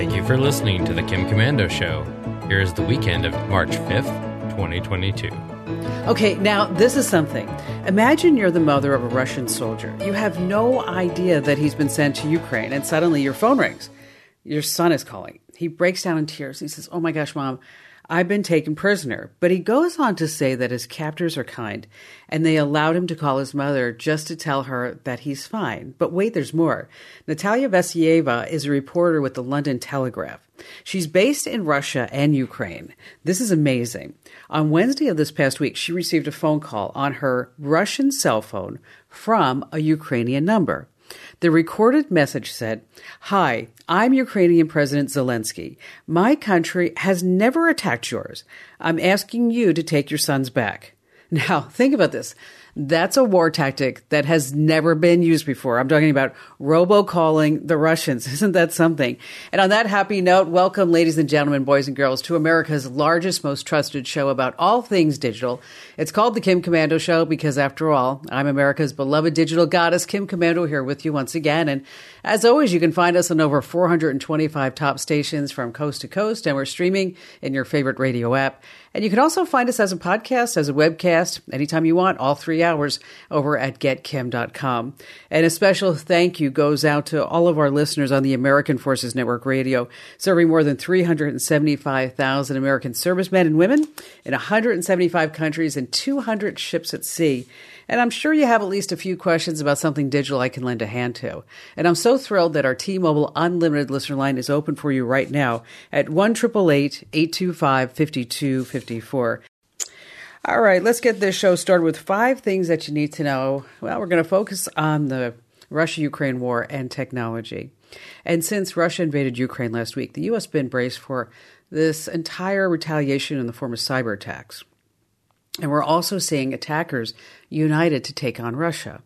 Thank you for listening to the Kim Komando Show. Here is the weekend of March 5th, 2022. Okay, now this is something. Imagine you're the mother of a Russian soldier. You have no idea that he's been sent to Ukraine, and suddenly your phone rings. Your son is calling. He breaks down in tears. He says, "Oh my gosh, Mom, I've been taken prisoner." But he goes on to say that his captors are kind, and they allowed him to call his mother just to tell her that he's fine. But wait, there's more. Natalia Vasilyeva is a reporter with the London Telegraph. She's based in Russia and Ukraine. This is amazing. On Wednesday of this past week, she received a phone call on her Russian cell phone from a Ukrainian number. The recorded message said, "Hi, I'm Ukrainian President Zelensky. My country has never attacked yours. I'm asking you to take your sons back." Now, think about this. That's a war tactic that has never been used before. I'm talking about robocalling the Russians. Isn't that something? And on that happy note, welcome, ladies and gentlemen, boys and girls, to America's largest, most trusted show about all things digital. It's called The Kim Komando Show because, after all, I'm America's beloved digital goddess, Kim Komando, here with you once again. And as always, you can find us on over 425 top stations from coast to coast, and we're streaming in your favorite radio app. And you can also find us as a podcast, as a webcast, anytime you want, all 3 hours over at getkim.com. And a special thank you goes out to all of our listeners on the American Forces Network Radio, serving more than 375,000 American servicemen and women in 175 countries and 200 ships at sea. And I'm sure you have at least a few questions about something digital I can lend a hand to. And I'm so thrilled that our T-Mobile Unlimited listener line is open for you right now at 1-888-825-5254. All right, let's get this show started with 5 things that you need to know. Well, we're going to focus on the Russia-Ukraine war and technology. And since Russia invaded Ukraine last week, the U.S. has been braced for this entire retaliation in the form of cyber attacks. And we're also seeing attackers united to take on Russia.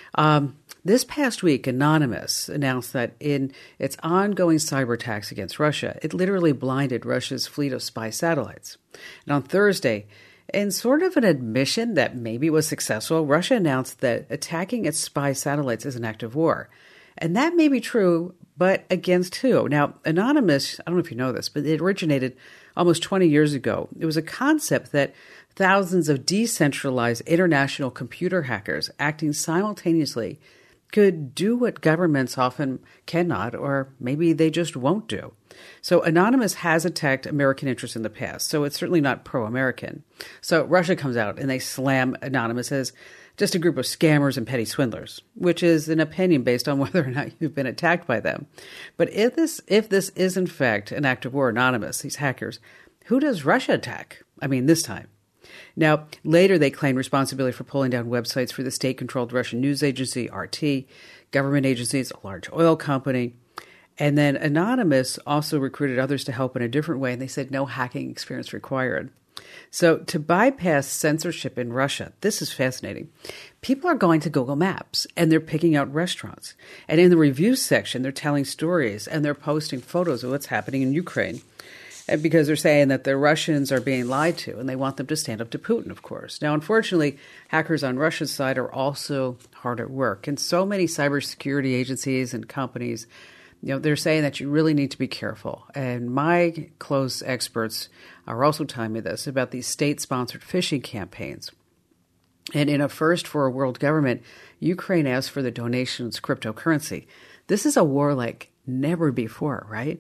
This past week, Anonymous announced that in its ongoing cyber attacks against Russia, it literally blinded Russia's fleet of spy satellites. And on Thursday, in sort of an admission that maybe was successful, Russia announced that attacking its spy satellites is an act of war. And that may be true, but against who? Now, Anonymous, I don't know if you know this, but it originated almost 20 years ago. It was a concept that thousands of decentralized international computer hackers acting simultaneously could do what governments often cannot, or maybe they just won't do. So Anonymous has attacked American interests in the past, so it's certainly not pro-American. So Russia comes out and they slam Anonymous as just a group of scammers and petty swindlers, which is an opinion based on whether or not you've been attacked by them. But if this is in fact an act of war, Anonymous, these hackers, who does Russia attack? I mean, this time. Now, later they claimed responsibility for pulling down websites for the state-controlled Russian news agency, RT, government agencies, a large oil company. And then Anonymous also recruited others to help in a different way, and they said no hacking experience required. So to bypass censorship in Russia, this is fascinating. People are going to Google Maps, and they're picking out restaurants. And in the reviews section, they're telling stories, and they're posting photos of what's happening in Ukraine. And because they're saying that the Russians are being lied to, and they want them to stand up to Putin, of course. Now, unfortunately, hackers on Russia's side are also hard at work. And so many cybersecurity agencies and companies, they're saying that you really need to be careful. And my close experts are also telling me this about these state-sponsored phishing campaigns. And in a first for a world government, Ukraine asked for the donation's cryptocurrency. This is a war like never before, right?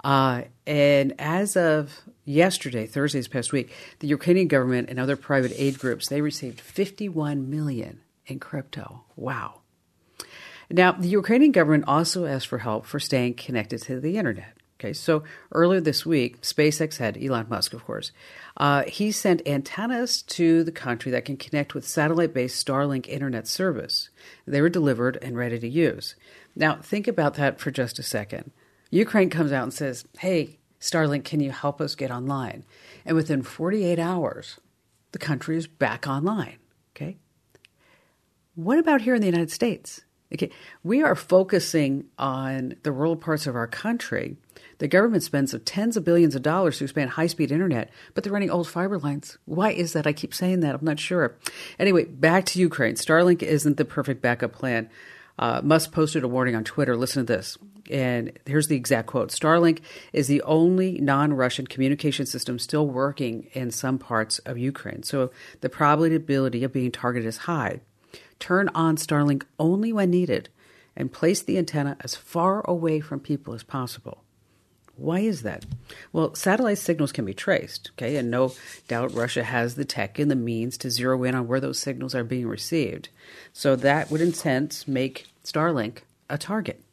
And as of yesterday, Thursday's past week, the Ukrainian government and other private aid groups, they received $51 million in crypto. Wow. Now, the Ukrainian government also asked for help for staying connected to the internet. Okay, so earlier this week, SpaceX head Elon Musk, of course, he sent antennas to the country that can connect with satellite-based Starlink internet service. They were delivered and ready to use. Now, think about that for just a second. Ukraine comes out and says, "Hey, Starlink, can you help us get online?" And within 48 hours, the country is back online. Okay. What about here in the United States? Okay, we are focusing on the rural parts of our country. The government spends tens of billions of dollars to expand high-speed internet, but they're running old fiber lines. Why is that? I keep saying that. I'm not sure. Anyway, back to Ukraine. Starlink isn't the perfect backup plan. Musk posted a warning on Twitter. Listen to this. And here's the exact quote. Starlink is the only non-Russian communication system still working in some parts of Ukraine. So the probability of being targeted is high. Turn on Starlink only when needed and place the antenna as far away from people as possible. Why is that? Well, satellite signals can be traced, okay? And no doubt Russia has the tech and the means to zero in on where those signals are being received. So that would in sense make Starlink a target.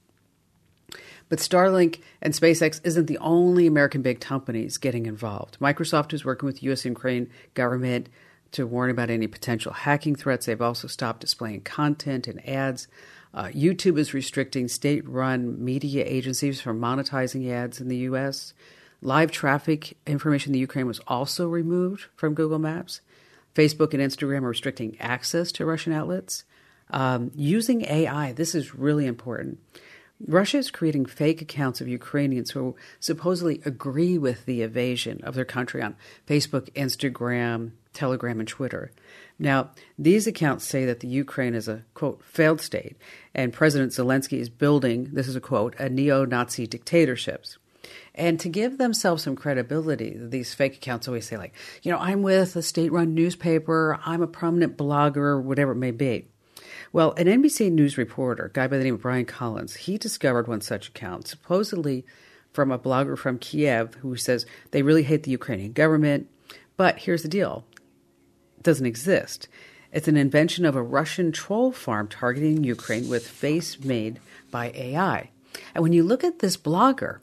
But Starlink and SpaceX isn't the only American big companies getting involved. Microsoft is working with the U.S. and Ukraine government to warn about any potential hacking threats. They've also stopped displaying content and ads. YouTube is restricting state-run media agencies from monetizing ads in the U.S. Live traffic information in the Ukraine was also removed from Google Maps. Facebook and Instagram are restricting access to Russian outlets. Using AI, this is really important. Russia is creating fake accounts of Ukrainians who supposedly agree with the invasion of their country on Facebook, Instagram, Telegram, and Twitter. Now, these accounts say that the Ukraine is a, quote, failed state, and President Zelensky is building, this is a quote, a neo-Nazi dictatorships. And to give themselves some credibility, these fake accounts always say, like, I'm with a state-run newspaper, I'm a prominent blogger, whatever it may be. Well, an NBC News reporter, a guy by the name of Brian Collins, he discovered one such account, supposedly from a blogger from Kiev who says they really hate the Ukrainian government. But here's the deal. It doesn't exist. It's an invention of a Russian troll farm targeting Ukraine with face made by AI. And when you look at this blogger,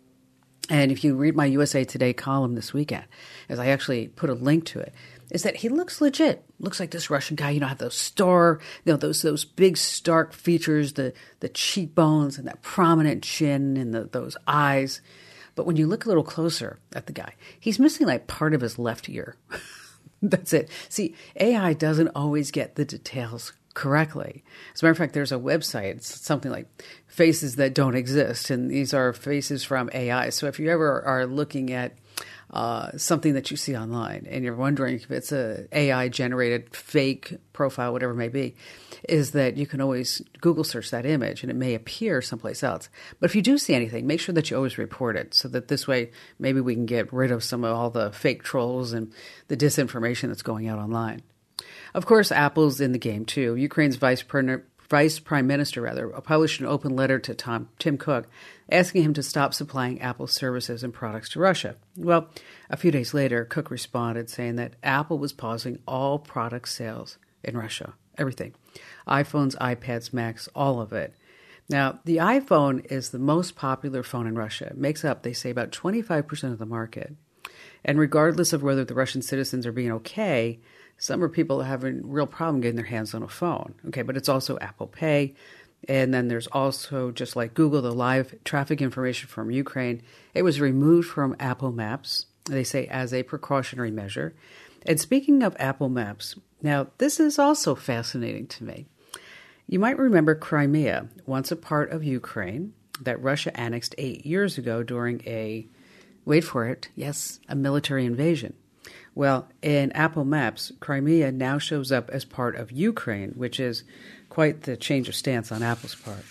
and if you read my USA Today column this weekend, as I actually put a link to it, is that he looks legit. Looks like this Russian guy, have those those big stark features, the cheekbones and that prominent chin and those eyes. But when you look a little closer at the guy, he's missing like part of his left ear. That's it. See, AI doesn't always get the details correctly. As a matter of fact, there's a website, it's something like Faces That Don't Exist, and these are faces from AI. So if you ever are looking at something that you see online and you're wondering if it's a AI-generated fake profile, whatever it may be, is that you can always Google search that image and it may appear someplace else. But if you do see anything, make sure that you always report it so that this way maybe we can get rid of some of all the fake trolls and the disinformation that's going out online. Of course, Apple's in the game too. Ukraine's Vice Prime Minister published an open letter to Tim Cook asking him to stop supplying Apple services and products to Russia. Well, a few days later, Cook responded saying that Apple was pausing all product sales in Russia. Everything. iPhones, iPads, Macs, all of it. Now, the iPhone is the most popular phone in Russia. It makes up, they say, about 25% of the market. And regardless of whether the Russian citizens are being okay, some people are having a real problem getting their hands on a phone. Okay, but it's also Apple Pay. And then there's also, just like Google, the live traffic information from Ukraine. It was removed from Apple Maps, they say, as a precautionary measure. And speaking of Apple Maps, now this is also fascinating to me. You might remember Crimea, once a part of Ukraine, that Russia annexed 8 years ago during a, wait for it, yes, a military invasion. Well, in Apple Maps, Crimea now shows up as part of Ukraine, which is quite the change of stance on Apple's part.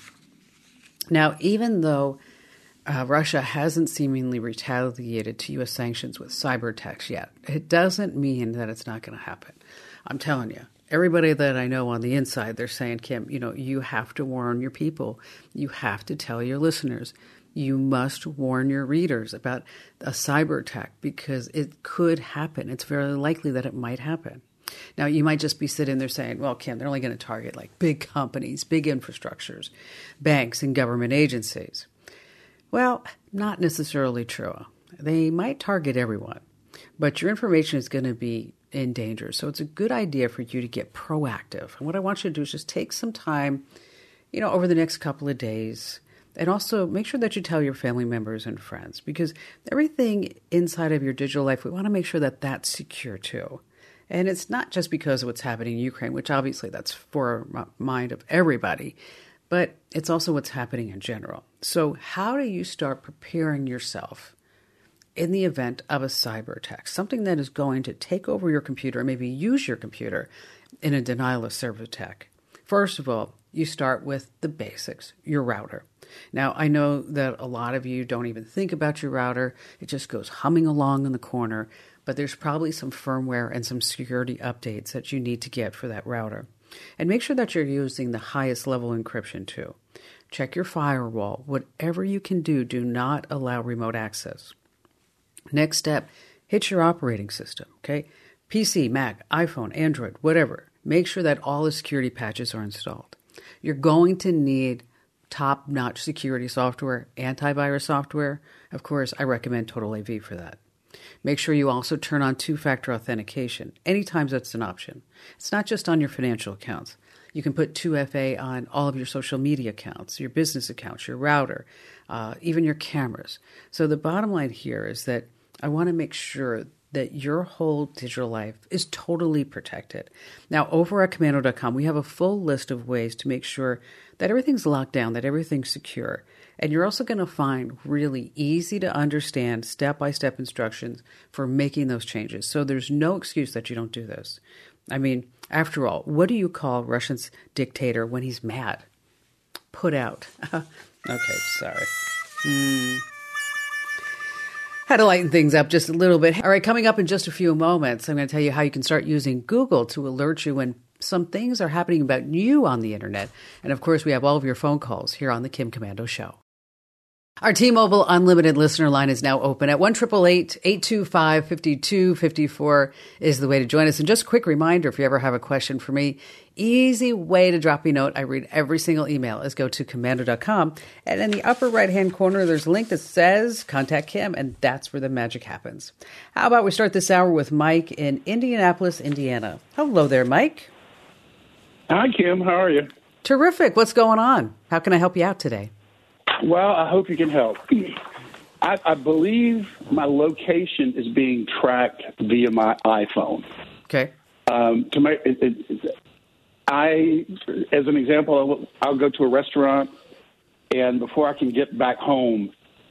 Now, even though Russia hasn't seemingly retaliated to U.S. sanctions with cyber attacks yet, it doesn't mean that it's not going to happen. I'm telling you, everybody that I know on the inside, they're saying, Kim, you have to warn your people. You have to tell your listeners. You must warn your readers about a cyber attack because it could happen. It's very likely that it might happen. Now, you might just be sitting there saying, well, Kim, they're only going to target like big companies, big infrastructures, banks, and government agencies. Well, not necessarily true. They might target everyone, but your information is going to be in danger. So it's a good idea for you to get proactive. And what I want you to do is just take some time, over the next couple of days. And also make sure that you tell your family members and friends, because everything inside of your digital life, we want to make sure that that's secure too. And it's not just because of what's happening in Ukraine, which obviously that's mind of everybody, but it's also what's happening in general. So how do you start preparing yourself in the event of a cyber attack, something that is going to take over your computer, maybe use your computer in a denial of service attack? First of all, you start with the basics, your router. Now, I know that a lot of you don't even think about your router. It just goes humming along in the corner, but there's probably some firmware and some security updates that you need to get for that router. And make sure that you're using the highest level encryption too. Check your firewall. Whatever you can do, do not allow remote access. Next step, hit your operating system, okay? PC, Mac, iPhone, Android, whatever. Make sure that all the security patches are installed. You're going to need top-notch security software, antivirus software. Of course, I recommend Total AV for that. Make sure you also turn on two-factor authentication anytime that's an option. It's not just on your financial accounts. You can put 2FA on all of your social media accounts, your business accounts, your router, even your cameras. So the bottom line here is that I want to make sure that your whole digital life is totally protected. Now, over at Komando.com, we have a full list of ways to make sure that everything's locked down, that everything's secure. And you're also going to find really easy to understand step-by-step instructions for making those changes. So there's no excuse that you don't do this. I mean, after all, what do you call Russia's dictator when he's mad? Put out. Okay, sorry. Had to lighten things up just a little bit. All right, coming up in just a few moments, I'm going to tell you how you can start using Google to alert you when some things are happening about you on the internet. And of course, we have all of your phone calls here on the Kim Komando Show. Our T-Mobile Unlimited listener line is now open at 1-888-825-5254 is the way to join us. And just a quick reminder, if you ever have a question for me, easy way to drop me a note. I read every single email is go to Komando.com. And in the upper right-hand corner, there's a link that says Contact Kim, and that's where the magic happens. How about we start this hour with Mike in Indianapolis, Indiana. Hello there, Mike. Hi, Kim. How are you? Terrific. What's going on? How can I help you out today? Well, I hope you can help. I believe my location is being tracked via my iPhone. Okay. As an example, I'll go to a restaurant, and before I can get back home,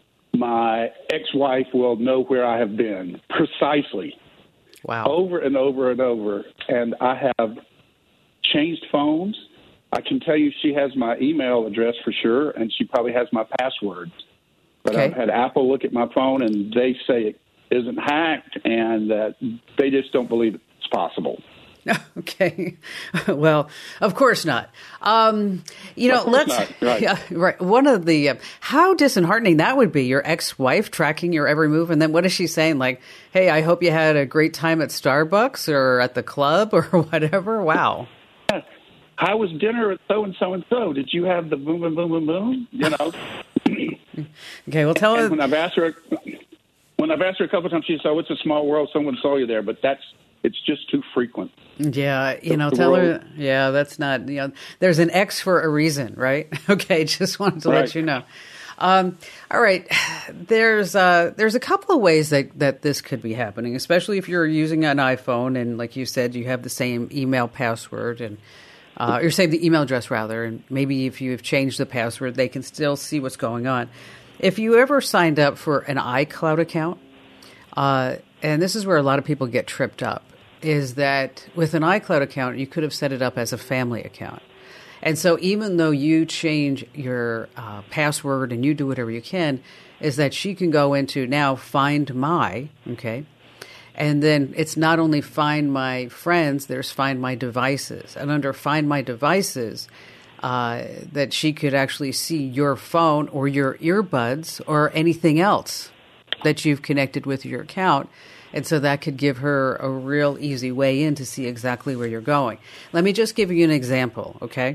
my ex-wife will know where I have been precisely. Wow. Over and over and over. And I have changed phones. I can tell you she has my email address for sure, and she probably has my password. But okay. I've had Apple look at my phone, and they say it isn't hacked, and that they just don't believe it's possible. Okay. Well, of course not. Let's not, right. Yeah, right. One of the how disheartening that would be, your ex-wife tracking your every move, and then what is she saying? Like, hey, I hope you had a great time at Starbucks or at the club or whatever. Wow. How was dinner at so and so? Did you have the boom, boom, boom, boom, boom? You know. Okay. Well, tell her. When I've asked her a couple of times, she said, "Oh, it's a small world. Someone saw you there," but it's just too frequent. Yeah, tell her. Yeah, that's not. There's an X for a reason, right? Okay, just wanted to let you know. All right, there's a couple of ways that this could be happening, especially if you're using an iPhone and, like you said, you have the same email password and. Or save the email address, rather, and maybe if you've changed the password, they can still see what's going on. If you ever signed up for an iCloud account, and this is where a lot of people get tripped up, is that with an iCloud account, you could have set it up as a family account. And so even though you change your password and you do whatever you can, is that she can go into now Find My, okay? And then it's not only Find My Friends, there's Find My Devices. And under Find My Devices, that she could actually see your phone or your earbuds or anything else that you've connected with your account. And so that could give her a real easy way in to see exactly where you're going. Let me just give you an example, okay?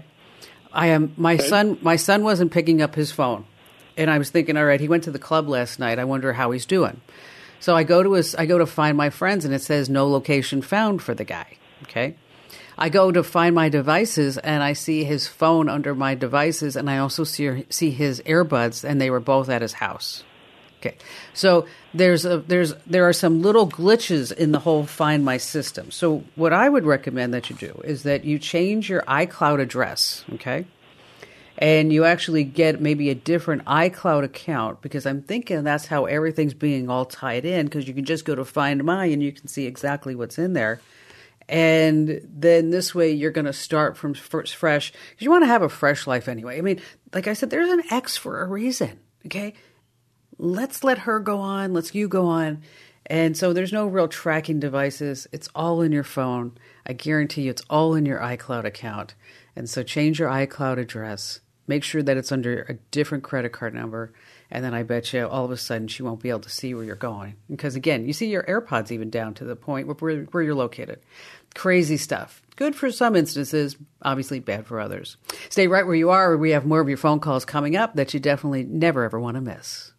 My son wasn't picking up his phone. And I was thinking, all right, he went to the club last night. I wonder how he's doing. So I go to Find My Friends, and it says no location found for the guy, okay? I go to Find My Devices, and I see his phone under My Devices, and I also see his earbuds, and they were both at his house. Okay, so there are some little glitches in the whole Find My system. So what I would recommend that you do is that you change your iCloud address, okay? And you actually get maybe a different iCloud account, because I'm thinking that's how everything's being all tied in, because you can just go to Find My and you can see exactly what's in there. And then this way you're going to start from fresh, because you want to have a fresh life anyway. I mean, like I said, there's an ex for a reason, okay? Let's let her go on. Let's you go on. And so there's no real tracking devices. It's all in your phone. I guarantee you it's all in your iCloud account. And so change your iCloud address. Make sure that it's under a different credit card number. And then I bet you all of a sudden she won't be able to see where you're going. Because again, you see your AirPods even down to the point where you're located. Crazy stuff. Good for some instances, obviously bad for others. Stay right where you are. We have more of your phone calls coming up that you definitely never ever want to miss.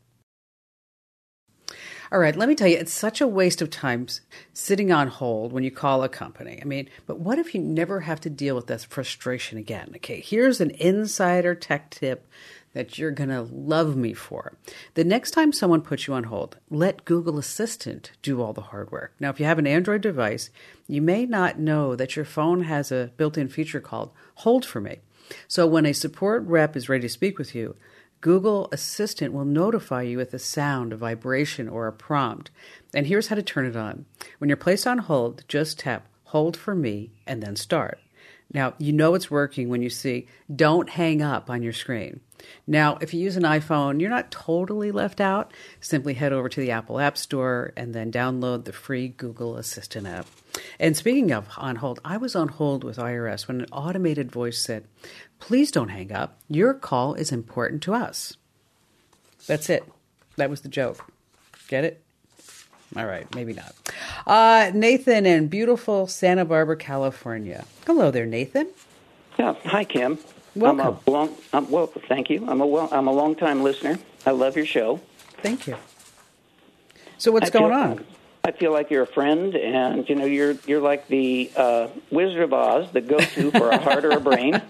All right, let me tell you, it's such a waste of time sitting on hold when you call a company. I mean, but what if you never have to deal with that frustration again? Okay, here's an insider tech tip that you're going to love me for. The next time someone puts you on hold, let Google Assistant do all the hard work. Now, if you have an Android device, you may not know that your phone has a built-in feature called Hold for Me. So when a support rep is ready to speak with you, Google Assistant will notify you with a sound, a vibration, or a prompt. And here's how to turn it on. When you're placed on hold, just tap Hold for Me and then start. Now, you know it's working when you see Don't Hang Up on your screen. Now, if you use an iPhone, you're not totally left out. Simply head over to the Apple App Store and then download the free Google Assistant app. And speaking of on hold, I was on hold with IRS when an automated voice said, "Please don't hang up. Your call is important to us." That's it. That was the joke. Get it? All right, maybe not. Nathan in beautiful Santa Barbara, California. Hello there, Nathan. Yeah, hi, Kim. Welcome. Well, thank you. I'm a long-time listener. I love your show. Thank you. So what's going on? I feel like you're a friend, and you're like the Wizard of Oz, the go-to for a heart or a brain.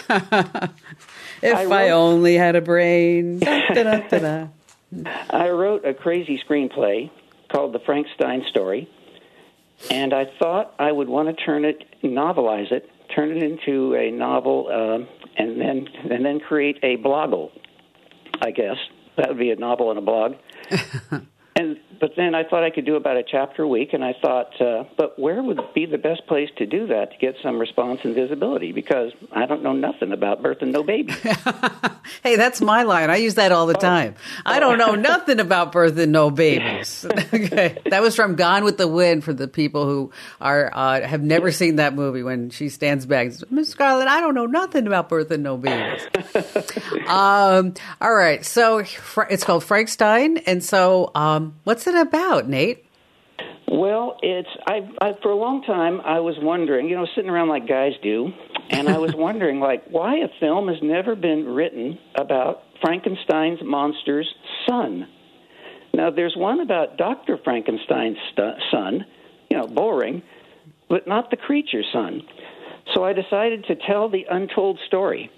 If I only had a brain. Da-da-da-da. I wrote a crazy screenplay called The Frankenstein Story, and I thought I would want to novelize it, turn it into a novel, and then create a bloggle. I guess that would be a novel and a blog. But then I thought I could do about a chapter a week, and I thought, but where would be the best place to do that to get some response and visibility? Because I don't know nothing about birth and no baby. Hey, that's my line. I use that all the time. I don't know nothing about birth and no babies. Okay, that was from Gone with the Wind for the people who have never seen that movie. When she stands back, and says, "Miss Scarlett, I don't know nothing about birth and no babies." All right, so it's called Frankenstein, and so what's it about, Nate? Well, I for a long time I was wondering, sitting around like guys do, and I was wondering why a film has never been written about Frankenstein's monster's son. Now, there's one about Dr. Frankenstein's son, boring, but not the creature's son. So I decided to tell the untold story.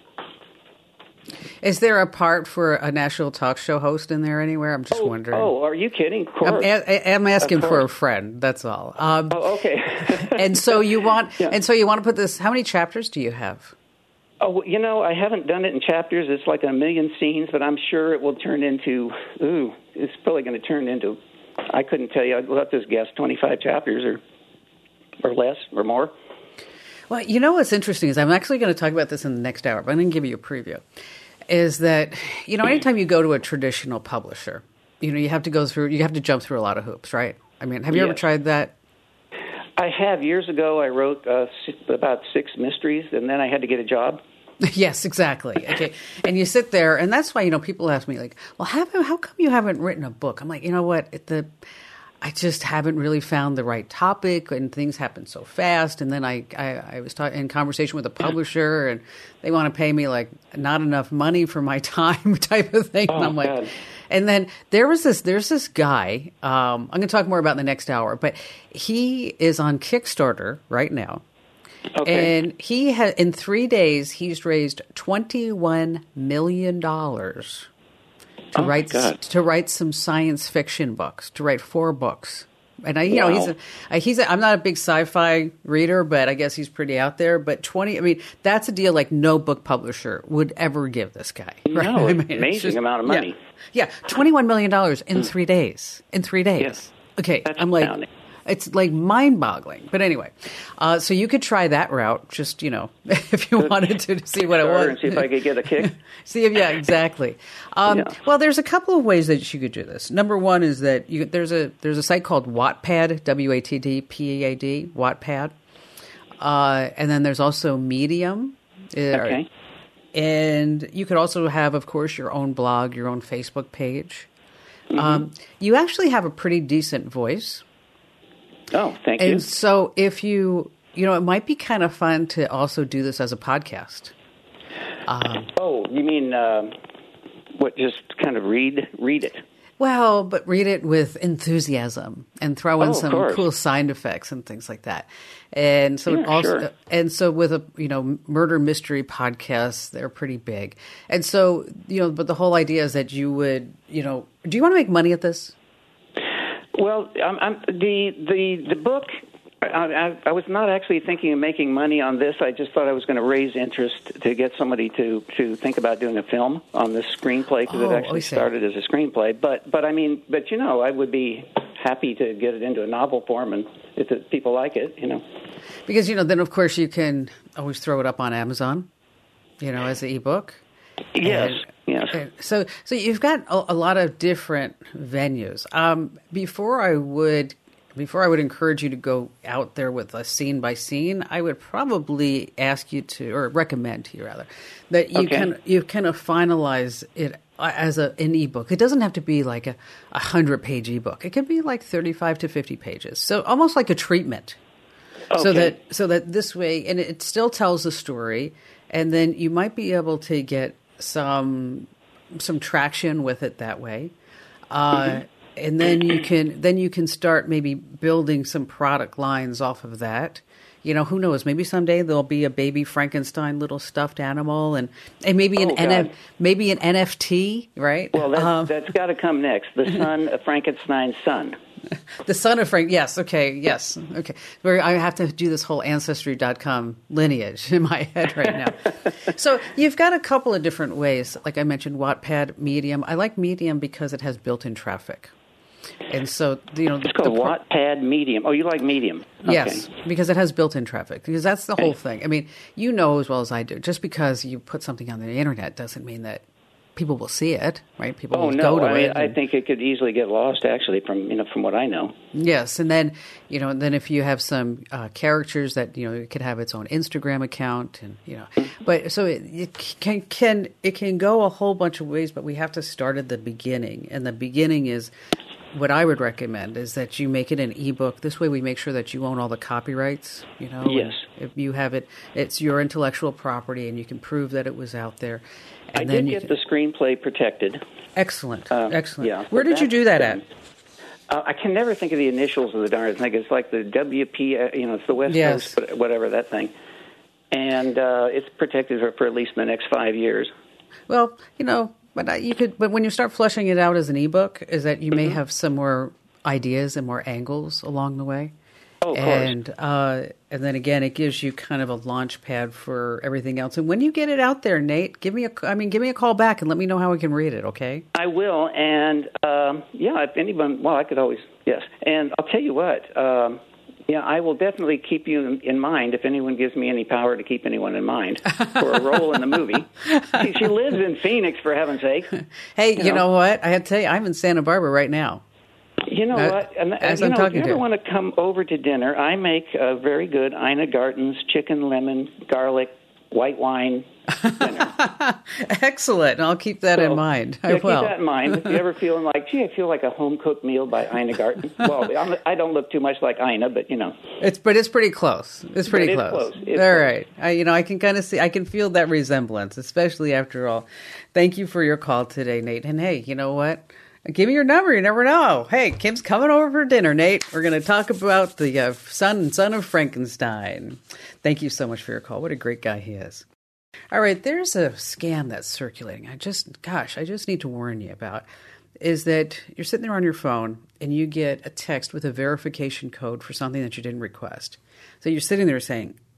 Is there a part for a national talk show host in there anywhere? I'm just wondering. Oh, are you kidding? Of course. I'm asking for a friend. That's all. Okay. and so you want to put this. How many chapters do you have? Oh, I haven't done it in chapters. It's like a million scenes, but I'm sure it will turn into. It's probably going to turn into. I couldn't tell you. I'll have to guess 25 chapters or less or more. Well, what's interesting is I'm actually going to talk about this in the next hour, but I'm going to give you a preview. Is that, anytime you go to a traditional publisher, you have to jump through a lot of hoops, right? I mean, have you ever tried that? I have. Years ago, I wrote about 6 mysteries, and then I had to get a job. Yes, exactly. Okay. And you sit there, and that's why, people ask me, well, how come you haven't written a book? I'm like, you know what? I just haven't really found the right topic, and things happen so fast. And then I was in conversation with a publisher, and they want to pay me not enough money for my time, type of thing. Oh, and I'm like, God. And then there's this guy. I'm going to talk more about in the next hour, but he is on Kickstarter right now. Okay. And he in 3 days he's raised $21 million. To write some science fiction books, to write 4 books. And I'm not a big sci-fi reader, but I guess he's pretty out there. But that's a deal like no book publisher would ever give this guy. Right? No, amazing amount of money. Yeah, $21 million in 3 days. In 3 days. Yes. Okay, That's I'm like, astounding. It's like mind-boggling. But anyway, so you could try that route, just, if you wanted to see what it was. And see if I could get a kick. Yeah, exactly. Well, there's a couple of ways that you could do this. Number one is that there's a site called Wattpad, WATTPAD, Wattpad. And then there's also Medium. Okay. And you could also have, of course, your own blog, your own Facebook page. You actually have a pretty decent voice. Oh, thank you. And so if it might be kind of fun to also do this as a podcast. You mean just kind of read it? Well, but read it with enthusiasm and throw in some course. cool sound effects and things like that. And so sure. And so with murder mystery podcasts, they're pretty big. And so, but the whole idea is that you would, do you want to make money at this? Well, the book, I was not actually thinking of making money on this. I just thought I was going to raise interest to get somebody to think about doing a film on this screenplay, because it actually started as a screenplay. But I would be happy to get it into a novel form, and if people like it, Because, then of course you can always throw it up on Amazon, as an ebook. Yes. Yes. Okay. So you've got a lot of different venues. Before I would encourage you to go out there with a scene by scene, I would probably ask you or recommend to you rather, that you kind of finalize it as an ebook. It doesn't have to be like a 100-page ebook. It could be like 35 to 50 pages. So almost like a treatment. Okay. So that this way, and it still tells the story, and then you might be able to get some traction with it that way. And then you can start maybe building some product lines off of that. Who knows? Maybe someday there'll be a baby Frankenstein little stuffed animal, and maybe maybe an NFT, right? Well, that's got to come next. The son of Frankenstein's son. The son of Frank. Yes. Okay. I have to do this whole Ancestry.com lineage in my head right now. So you've got a couple of different ways. Like I mentioned, Wattpad, Medium. I like Medium because it has built-in traffic. And so, it's called Wattpad Medium. Oh, you like Medium? Okay. Yes, because it has built-in traffic. Because that's the whole thing. I mean, as well as I do. Just because you put something on the internet doesn't mean that people will see it, right? People will go to it. I think it could easily get lost, actually, from what I know. Yes, and then then if you have some characters that it could have its own Instagram account, and but so it can go a whole bunch of ways. But we have to start at the beginning, and the beginning is. What I would recommend is that you make it an ebook. This way we make sure that you own all the copyrights, Yes. If you have it, it's your intellectual property, and you can prove that it was out there. And I did get the screenplay protected. Excellent. Excellent. Yeah, Where did you do that at? I can never think of the initials of the darn thing. It's like the WP, it's the West Coast, whatever, that thing. And it's protected for at least the next 5 years. Well, But when you start fleshing it out as an ebook, is that you may have some more ideas and more angles along the way. Oh, of course. And then again, it gives you kind of a launch pad for everything else. And when you get it out there, Nate, give me a call back and let me know how I can read it. Okay? I will. And if anyone, I could always, yes. And I'll tell you what. I will definitely keep you in mind if anyone gives me any power to keep anyone in mind for a role in the movie. She lives in Phoenix, for heaven's sake. Hey, you know what? I have to tell you, I'm in Santa Barbara right now. You know what? And, as I'm talking if you ever want to come over to dinner, I make a very good Ina Garten's chicken, lemon, garlic, white wine dinner. Excellent. I'll keep that in mind. Keep that in mind. If you're ever feeling like, I feel like a home-cooked meal by Ina Garten. Well, I don't look too much like Ina, but, It's pretty close. It's pretty close. It's all close. Right. I can kind of see, I can feel that resemblance, especially after all. Thank you for your call today, Nate. And hey, you know what? Give me your number. You never know. Hey, Kim's coming over for dinner, Nate. We're going to talk about the son of Frankenstein. Thank you so much for your call. What a great guy he is. All right, there's a scam that's circulating. I just need to warn you about, is that you're sitting there on your phone and you get a text with a verification code for something that you didn't request. So you're sitting there saying, okay,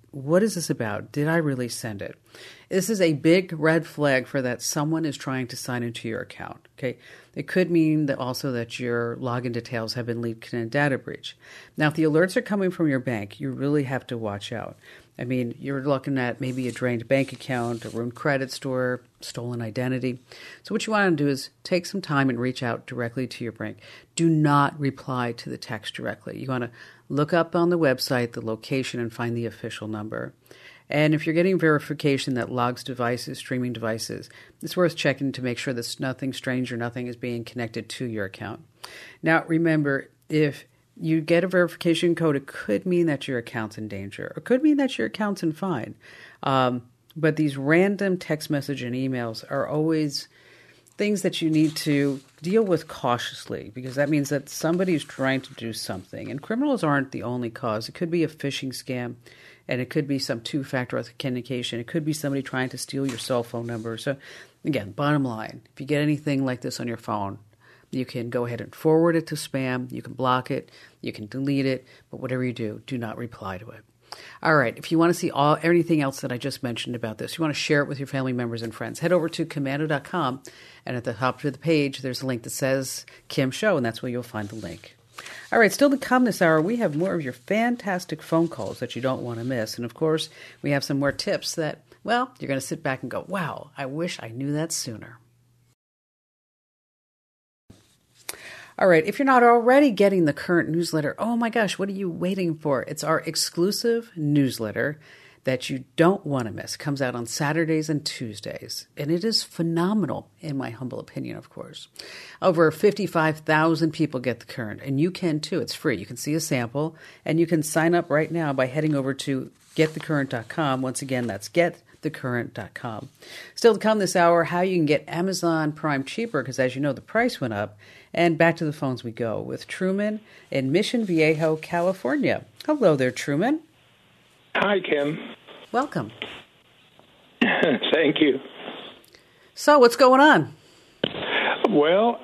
what is this about? Did I really send it? This is a big red flag for that someone is trying to sign into your account. Okay, it could mean that also that your login details have been leaked in a data breach. Now, if the alerts are coming from your bank, you really have to watch out. I mean, you're looking at maybe a drained bank account, a ruined credit score, stolen identity. So what you want to do is take some time and reach out directly to your bank. Do not reply to the text directly. You want to look up on the website the location and find the official number. And if you're getting verification that logs devices, streaming devices, it's worth checking to make sure that nothing strange or nothing is being connected to your account. Now, remember, if you get a verification code, it could mean that your account's in danger. It could mean that your account's in fine. But these random text message and emails are always things that you need to deal with cautiously, because that means that somebody's trying to do something. And criminals aren't the only cause. It could be a phishing scam, and it could be some two-factor authentication. It could be somebody trying to steal your cell phone number. So, again, bottom line, if you get anything like this on your phone, you can go ahead and forward it to spam. You can block it. You can delete it. But whatever you do, do not reply to it. All right. If you want to see anything else that I just mentioned about this, you want to share it with your family members and friends, head over to Komando.com. And at the top of the page, there's a link that says Kim Show, and that's where you'll find the link. All right, still to come this hour, we have more of your fantastic phone calls that you don't want to miss. And, of course, we have some more tips that, well, you're going to sit back and go, wow, I wish I knew that sooner. All right, if you're not already getting the current newsletter, oh my gosh, what are you waiting for? It's our exclusive newsletter that you don't want to miss. It comes out on Saturdays and Tuesdays, and it is phenomenal, in my humble opinion, of course. Over 55,000 people get the current, and you can too. It's free. You can see a sample, and you can sign up right now by heading over to getthecurrent.com. Once again, that's getthecurrent.com. Still to come this hour, how you can get Amazon Prime cheaper, because as you know, the price went up. And back to the phones we go with Truman in Mission Viejo, California. Hello there, Truman. Hi, Kim. Welcome. Thank you. So, what's going on? Well,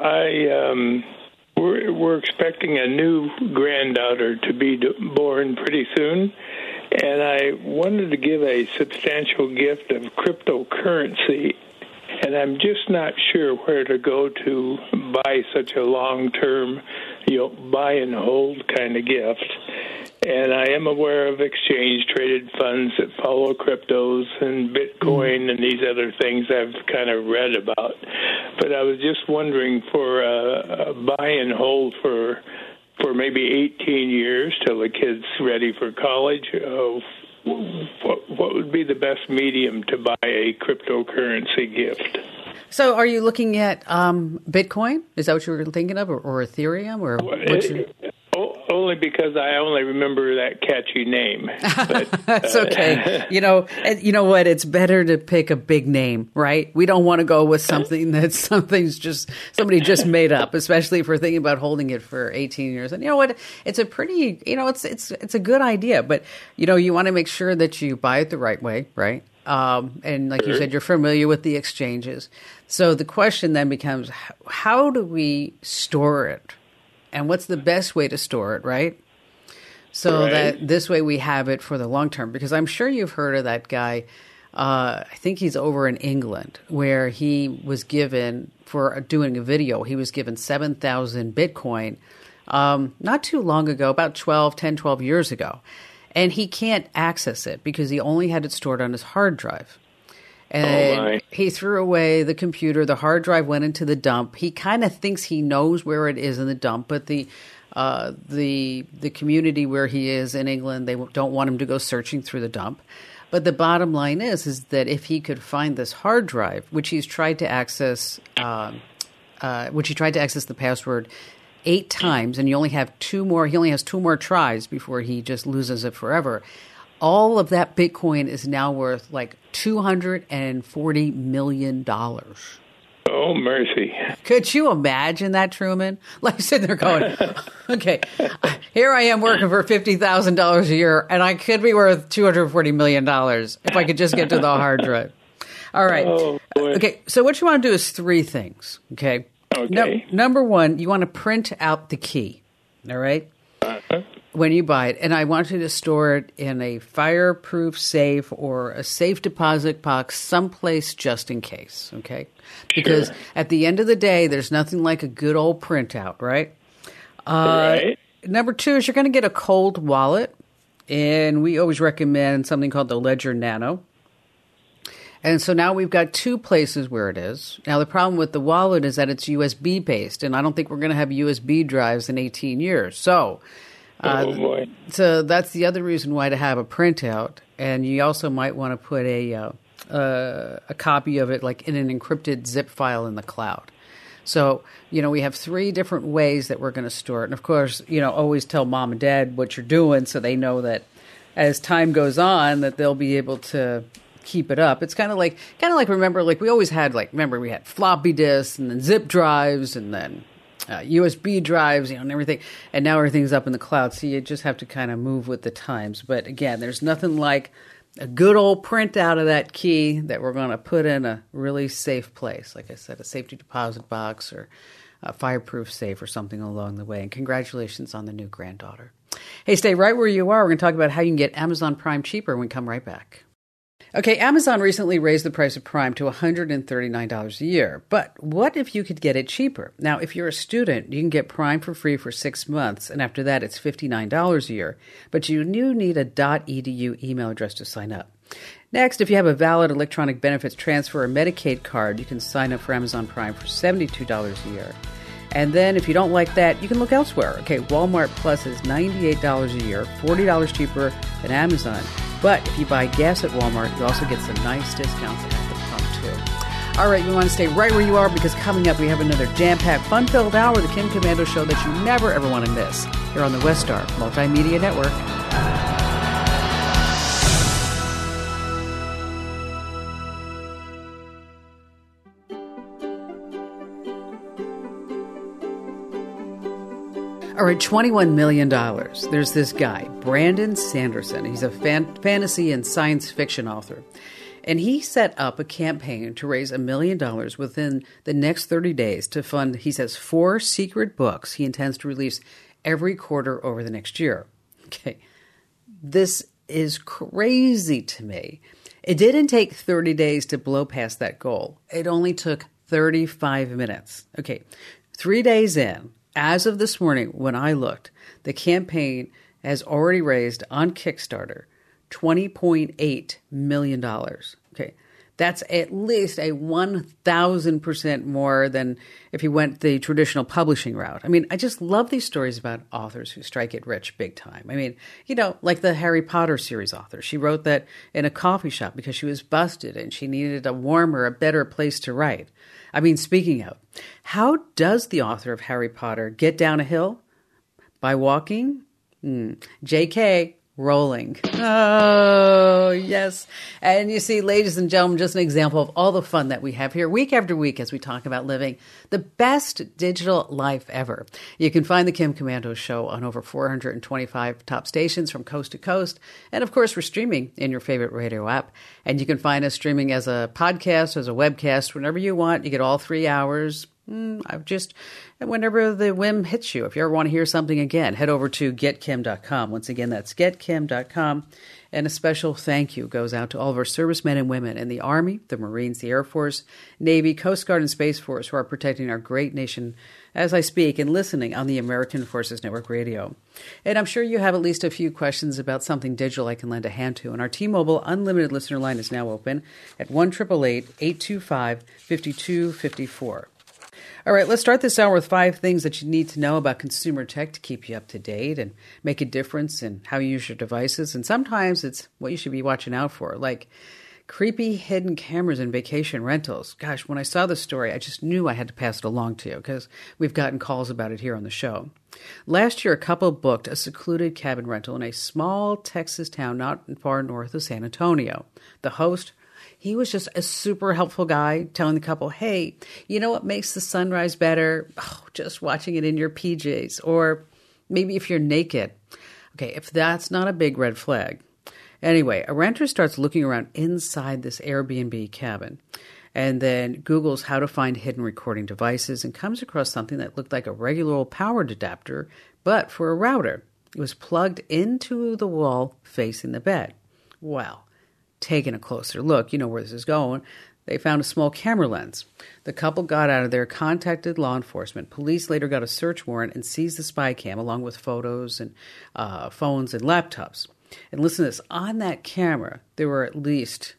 we're expecting a new granddaughter to be born pretty soon, and I wanted to give a substantial gift of cryptocurrency, and I'm just not sure where to go to buy such a long-term, buy and hold kind of gift. And I am aware of exchange-traded funds that follow cryptos and Bitcoin and these other things I've kind of read about. But I was just wondering for a buy and hold for maybe 18 years till the kid's ready for college, what would be the best medium to buy a cryptocurrency gift? So are you looking at Bitcoin? Is that what you were thinking of, or Ethereum? Or only because I only remember that catchy name. But, that's okay. You know what? It's better to pick a big name, right? We don't want to go with something that somebody just made up, especially if we're thinking about holding it for 18 years. And you know what? It's a pretty, it's a good idea, but you want to make sure that you buy it the right way, right? And like you said, you're familiar with the exchanges. So the question then becomes, how do we store it? And what's the best way to store it, right? So that this way we have it for the long term. Because I'm sure you've heard of that guy, I think he's over in England, where he was given, for doing a video, he was given 7,000 Bitcoin not too long ago, about 12 years ago. And he can't access it because he only had it stored on his hard drive. And he threw away the computer. The hard drive went into the dump. He kind of thinks he knows where it is in the dump, but the community where he is in England, they don't want him to go searching through the dump. But the bottom line is that if he could find this hard drive, which he's tried to access, the password 8 times, and he only has 2 more tries before he just loses it forever. All of that Bitcoin is now worth like $240 million. Oh, mercy. Could you imagine that, Truman? Like sitting there going, okay, here I am working for $50,000 a year, and I could be worth $240 million if I could just get to the hard drive. All right. Oh, okay, so what you want to do is 3 things, okay? Okay. Number 1, you want to print out the key, all right? when you buy it, and I want you to store it in a fireproof safe or a safe deposit box someplace just in case, okay? Because at the end of the day, there's nothing like a good old printout, right? Right. Number 2 is you're going to get a cold wallet, and we always recommend something called the Ledger Nano. And so now we've got 2 places where it is. Now, the problem with the wallet is that it's USB-based, and I don't think we're going to have USB drives in 18 years. So... oh, boy. So that's the other reason why to have a printout, and you also might want to put a copy of it like in an encrypted zip file in the cloud. So, we have 3 different ways that we're going to store it. And of course, always tell mom and dad what you're doing so they know that as time goes on that they'll be able to keep it up. It's kind of like remember, like we always had, we had floppy disks and then zip drives and then USB drives, and everything. And now everything's up in the cloud. So you just have to kind of move with the times. But again, there's nothing like a good old print out of that key that we're going to put in a really safe place. Like I said, a safety deposit box or a fireproof safe or something along the way. And congratulations on the new granddaughter. Hey, stay right where you are. We're going to talk about how you can get Amazon Prime cheaper when we come right back. Okay, Amazon recently raised the price of Prime to $139 a year. But what if you could get it cheaper? Now, if you're a student, you can get Prime for free for 6 months, and after that, it's $59 a year. But you do need a .edu email address to sign up. Next, if you have a valid electronic benefits transfer or Medicaid card, you can sign up for Amazon Prime for $72 a year. And then if you don't like that, you can look elsewhere. Okay, Walmart Plus is $98 a year, $40 cheaper than Amazon. But if you buy gas at Walmart, you also get some nice discounts at the pump, too. All right, you want to stay right where you are because coming up, we have another jam-packed, fun-filled hour of the Kim Komando Show that you never, ever want to miss here on the Westar Multimedia Network. All right, $21 million. There's this guy, Brandon Sanderson. He's a fantasy and science fiction author. And he set up a campaign to raise $1 million within the next 30 days to fund, he says, 4 secret books he intends to release every quarter over the next year. Okay, this is crazy to me. It didn't take 30 days to blow past that goal. It only took 35 minutes. Okay, 3 days in. As of this morning, when I looked, the campaign has already raised on Kickstarter $20.8 million. Okay, that's at least a 1,000% more than if you went the traditional publishing route. I mean, I just love these stories about authors who strike it rich big time. I mean, like the Harry Potter series author. She wrote that in a coffee shop because she was busted and she needed a warmer, a better place to write. I mean, speaking of, how does the author of Harry Potter get down a hill? By walking? J.K. Rowling. Oh, yes. And you see, ladies and gentlemen, just an example of all the fun that we have here week after week as we talk about living the best digital life ever. You can find the Kim Komando Show on over 425 top stations from coast to coast. And of course, we're streaming in your favorite radio app. And you can find us streaming as a podcast, as a webcast, whenever you want. You get all 3 hours. Whenever the whim hits you. If you ever want to hear something again, head over to getkim.com. Once again, that's getkim.com. And a special thank you goes out to all of our servicemen and women in the Army, the Marines, the Air Force, Navy, Coast Guard, and Space Force who are protecting our great nation as I speak and listening on the American Forces Network Radio. And I'm sure you have at least a few questions about something digital I can lend a hand to. And our T-Mobile Unlimited listener line is now open at 1-888-825-5254. All right, let's start this hour with 5 things that you need to know about consumer tech to keep you up to date and make a difference in how you use your devices. And sometimes it's what you should be watching out for, like creepy hidden cameras in vacation rentals. Gosh, when I saw this story, I just knew I had to pass it along to you because we've gotten calls about it here on the show. Last year, a couple booked a secluded cabin rental in a small Texas town not far north of San Antonio. The host, he was just a super helpful guy telling the couple, hey, you know what makes the sunrise better? Oh, just watching it in your PJs. Or maybe if you're naked. Okay, if that's not a big red flag. Anyway, a renter starts looking around inside this Airbnb cabin and then Googles how to find hidden recording devices and comes across something that looked like a regular old powered adapter, but for a router. It was plugged into the wall facing the bed. Well, taking a closer look, you know where this is going, they found a small camera lens. The couple got out of there, contacted law enforcement. Police later got a search warrant and seized the spy cam along with photos and phones and laptops. And listen to this, on that camera, there were at least,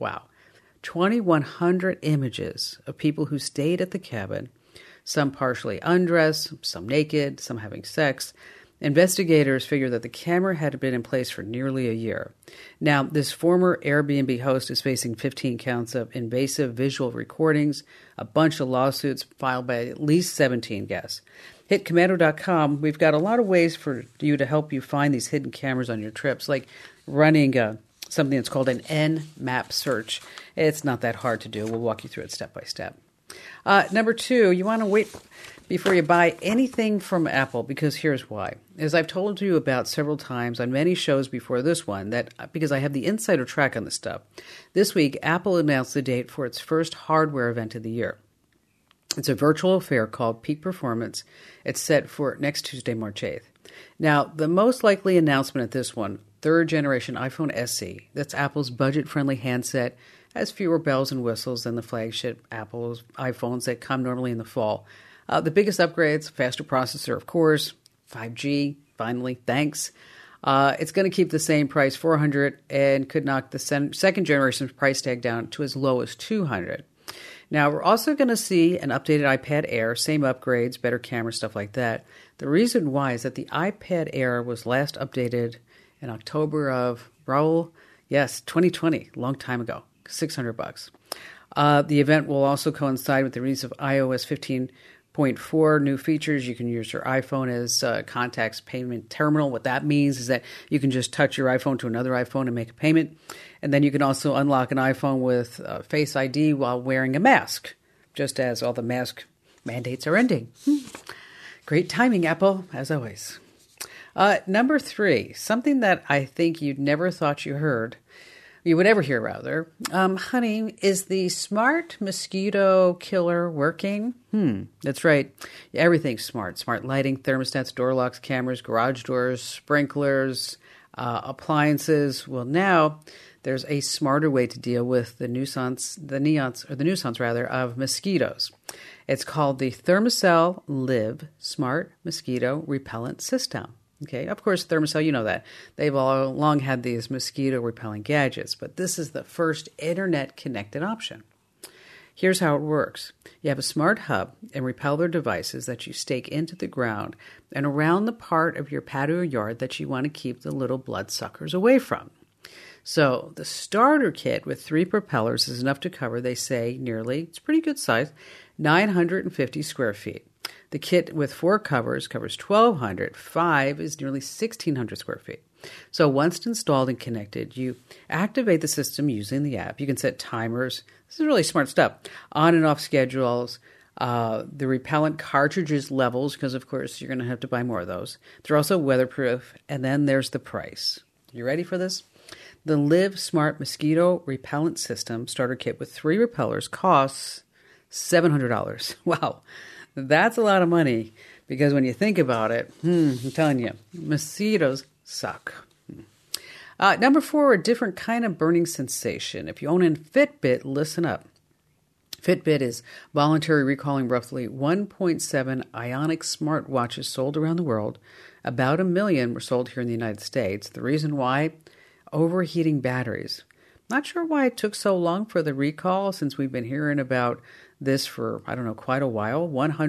2,100 images of people who stayed at the cabin, some partially undressed, some naked, some having sex. Investigators figure that the camera had been in place for nearly a year. Now, this former Airbnb host is facing 15 counts of invasive visual recordings, a bunch of lawsuits filed by at least 17 guests. HitCommando.com, we've got a lot of ways for you to help you find these hidden cameras on your trips, like running something that's called an Nmap search. It's not that hard to do. We'll walk you through it step by step. Number 2, you want to wait before you buy anything from Apple, because here's why. As I've told you about several times on many shows before this one, that because I have the insider track on this stuff, this week Apple announced the date for its first hardware event of the year. It's a virtual affair called Peak Performance. It's set for next Tuesday, March 8th. Now, the most likely announcement at this one, third generation iPhone SE, that's Apple's budget-friendly handset, has fewer bells and whistles than the flagship Apple's iPhones that come normally in the fall. The biggest upgrades, faster processor, of course, 5G, finally, thanks. It's going to keep the same price, $400, and could knock the second generation price tag down to as low as $200. Now, we're also going to see an updated iPad Air, same upgrades, better camera, stuff like that. The reason why is that the iPad Air was last updated in October of, 2020, long time ago, $600. The event will also coincide with the release of iOS 15.4 new features. You can use your iPhone as a contacts payment terminal. What that means is that you can just touch your iPhone to another iPhone and make a payment. And then you can also unlock an iPhone with Face ID while wearing a mask, just as all the mask mandates are ending. Great timing, Apple, as always. Number 3, something that I think you'd never thought you would ever hear, rather. Honey, is the smart mosquito killer working? That's right. Everything's smart. Smart lighting, thermostats, door locks, cameras, garage doors, sprinklers, appliances. Well, now there's a smarter way to deal with the nuisance of mosquitoes. It's called the Thermacell Live Smart Mosquito Repellent System. Okay, of course, Thermacell, you know that. They've all long had these mosquito-repelling gadgets, but this is the first internet-connected option. Here's how it works. You have a smart hub and repeller devices that you stake into the ground and around the part of your patio yard that you want to keep the little bloodsuckers away from. So the starter kit with 3 propellers is enough to cover, they say, it's pretty good size, 950 square feet. The kit with 4 covers covers 1,200. 5 is nearly 1,600 square feet. So once installed and connected, you activate the system using the app. You can set timers. This is really smart stuff. On and off schedules. The repellent cartridges levels, because of course you're going to have to buy more of those. They're also weatherproof. And then there's the price. You ready for this? The Live Smart Mosquito Repellent System starter kit with 3 repellers costs $700. Wow. That's a lot of money, because when you think about it, I'm telling you, mosquitoes suck. Number 4, a different kind of burning sensation. If you own a Fitbit, listen up. Fitbit is voluntarily recalling roughly 1.7 Ionic smartwatches sold around the world. About 1 million were sold here in the United States. The reason why? Overheating batteries. Not sure why it took so long for the recall, since we've been hearing about this for, quite a while.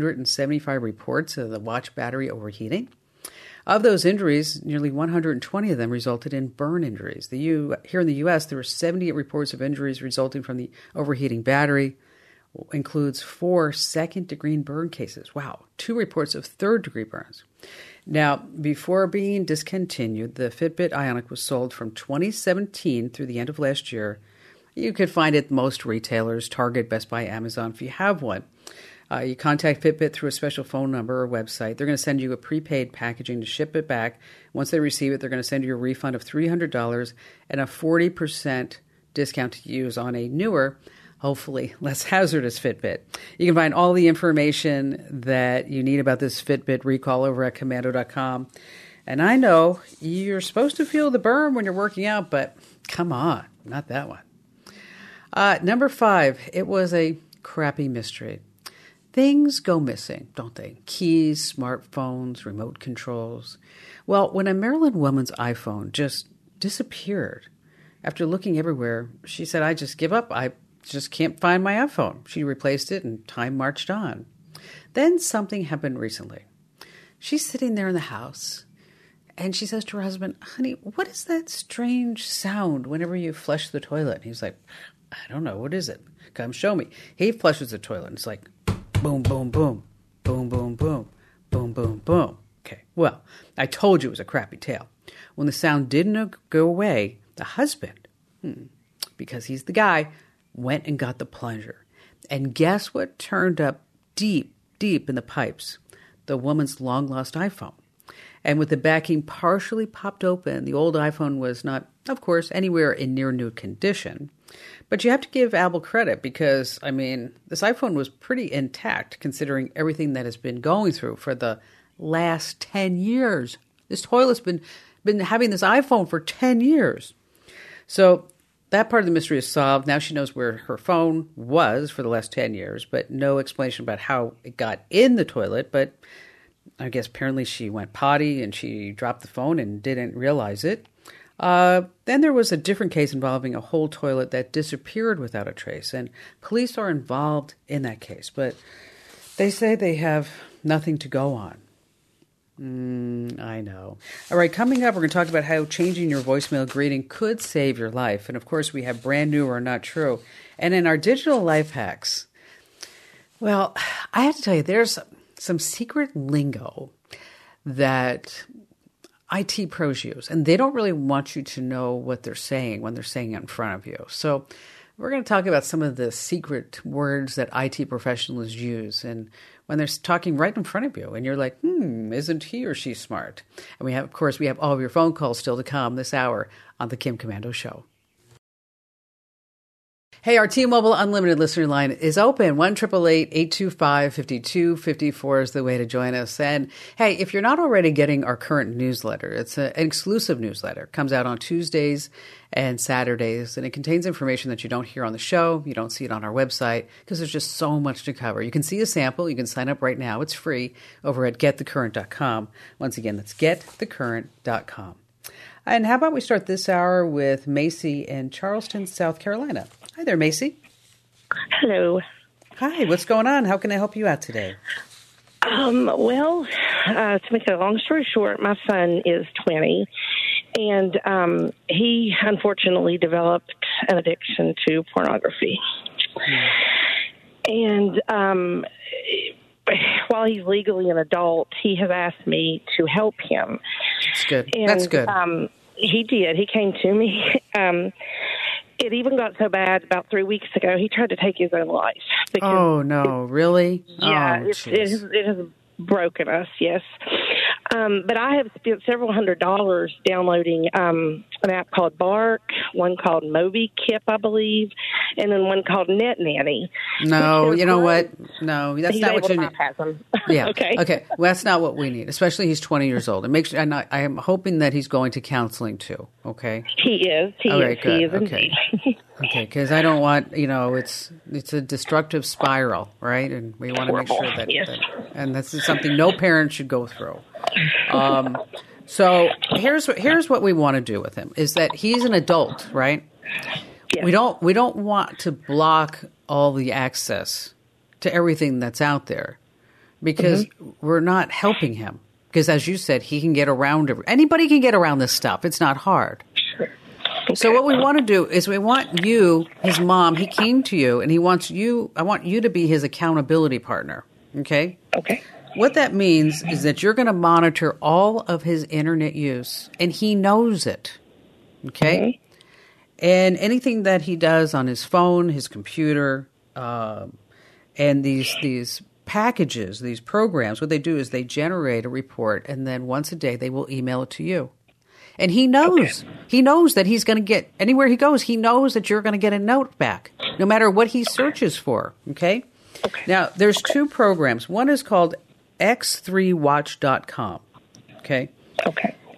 175 reports of the watch battery overheating. Of those injuries, nearly 120 of them resulted in burn injuries. Here in the U.S., there were 78 reports of injuries resulting from the overheating battery. Includes 4 second-degree burn cases. Wow. 2 reports of third-degree burns. Now, before being discontinued, the Fitbit Ionic was sold from 2017 through the end of last year. You could find it at most retailers, Target, Best Buy, Amazon, if you have one. You contact Fitbit through a special phone number or website. They're going to send you a prepaid packaging to ship it back. Once they receive it, they're going to send you a refund of $300 and a 40% discount to use on a newer, hopefully less hazardous Fitbit. You can find all the information that you need about this Fitbit recall over at Commando.com. And I know you're supposed to feel the burn when you're working out, but come on, not that one. Number 5, it was a crappy mystery. Things go missing, don't they? Keys, smartphones, remote controls. Well, when a Maryland woman's iPhone just disappeared, after looking everywhere, she said, I just give up. I just can't find my iPhone. She replaced it and time marched on. Then something happened recently. She's sitting there in the house and she says to her husband, honey, what is that strange sound whenever you flush the toilet? And he's like, I don't know. What is it? Come show me. He flushes the toilet and it's like boom, boom, boom, boom, boom, boom, boom, boom, boom. Okay, well, I told you it was a crappy tale. When the sound didn't go away, the husband, because he's the guy, went and got the plunger. And guess what turned up deep, deep in the pipes? The woman's long-lost iPhone. And with the backing partially popped open, the old iPhone was not, of course, anywhere in near new condition. But you have to give Apple credit because, I mean, this iPhone was pretty intact considering everything that has been going through for the last 10 years. This toilet's been having this iPhone for 10 years. So that part of the mystery is solved. Now she knows where her phone was for the last 10 years, but no explanation about how it got in the toilet. But I guess apparently she went potty and she dropped the phone and didn't realize it. Then there was a different case involving a whole toilet that disappeared without a trace. And police are involved in that case, but they say they have nothing to go on. I know. All right, coming up, we're going to talk about how changing your voicemail greeting could save your life. And, of course, we have brand new or not true. And in our digital life hacks, well, I have to tell you, there's some secret lingo that IT pros use. And they don't really want you to know what they're saying when they're saying it in front of you. So we're going to talk about some of the secret words that IT professionals use and when they're talking right in front of you and you're like, isn't he or she smart? And we have all of your phone calls still to come this hour on the Kim Komando Show. Hey, our T-Mobile Unlimited listener line is open. 1-888-825-5254 is the way to join us. And hey, if you're not already getting our current newsletter, it's an exclusive newsletter. It comes out on Tuesdays and Saturdays, and it contains information that you don't hear on the show. You don't see it on our website because there's just so much to cover. You can see a sample. You can sign up right now. It's free over at getthecurrent.com. Once again, that's getthecurrent.com. And how about we start this hour with Macy in Charleston, South Carolina. Hi there, Macy. Hello. Hi, what's going on? How can I help you out today? Well, to make a long story short, my son is 20, and he unfortunately developed an addiction to pornography. And while he's legally an adult, he has asked me to help him. That's good. And, That's good. He did. He came to me. It even got so bad about 3 weeks ago, he tried to take his own life. Oh, no. Really? Yeah, oh, it has broken us, yes. But I have spent several $100s downloading an app called Bark, one called MobiKip, I believe, and then one called Net Nanny. No, you know what? No, that's He's not able what you to need. bypass him. Yeah. Okay. Well, that's not what we need, especially he's 20 years old. And I am hoping that he's going to counseling too, okay? He is. He is. Good. He is okay. indeed. Okay, because I don't want, it's a destructive spiral, right? And we want to make sure that, yes. and this is something no parent should go through. So here's what we want to do with him is that he's an adult, right? Yes. We don't want to block all the access to everything that's out there because we're not helping him. Because as you said, he can get around anybody can get around this stuff. It's not hard. Sure. Okay. So what we want to do is we want you, his mom, he came to you and I want you to be his accountability partner. Okay? Okay. What that means is that you're going to monitor all of his internet use and he knows it. Okay? And anything that he does on his phone, his computer, and these packages, these programs, what they do is they generate a report and then once a day they will email it to you. And he knows. Okay. He knows that he's going to get, anywhere he goes, he knows that you're going to get a note back, no matter what he searches for, okay? Now, there's two programs. One is called x3watch.com, okay?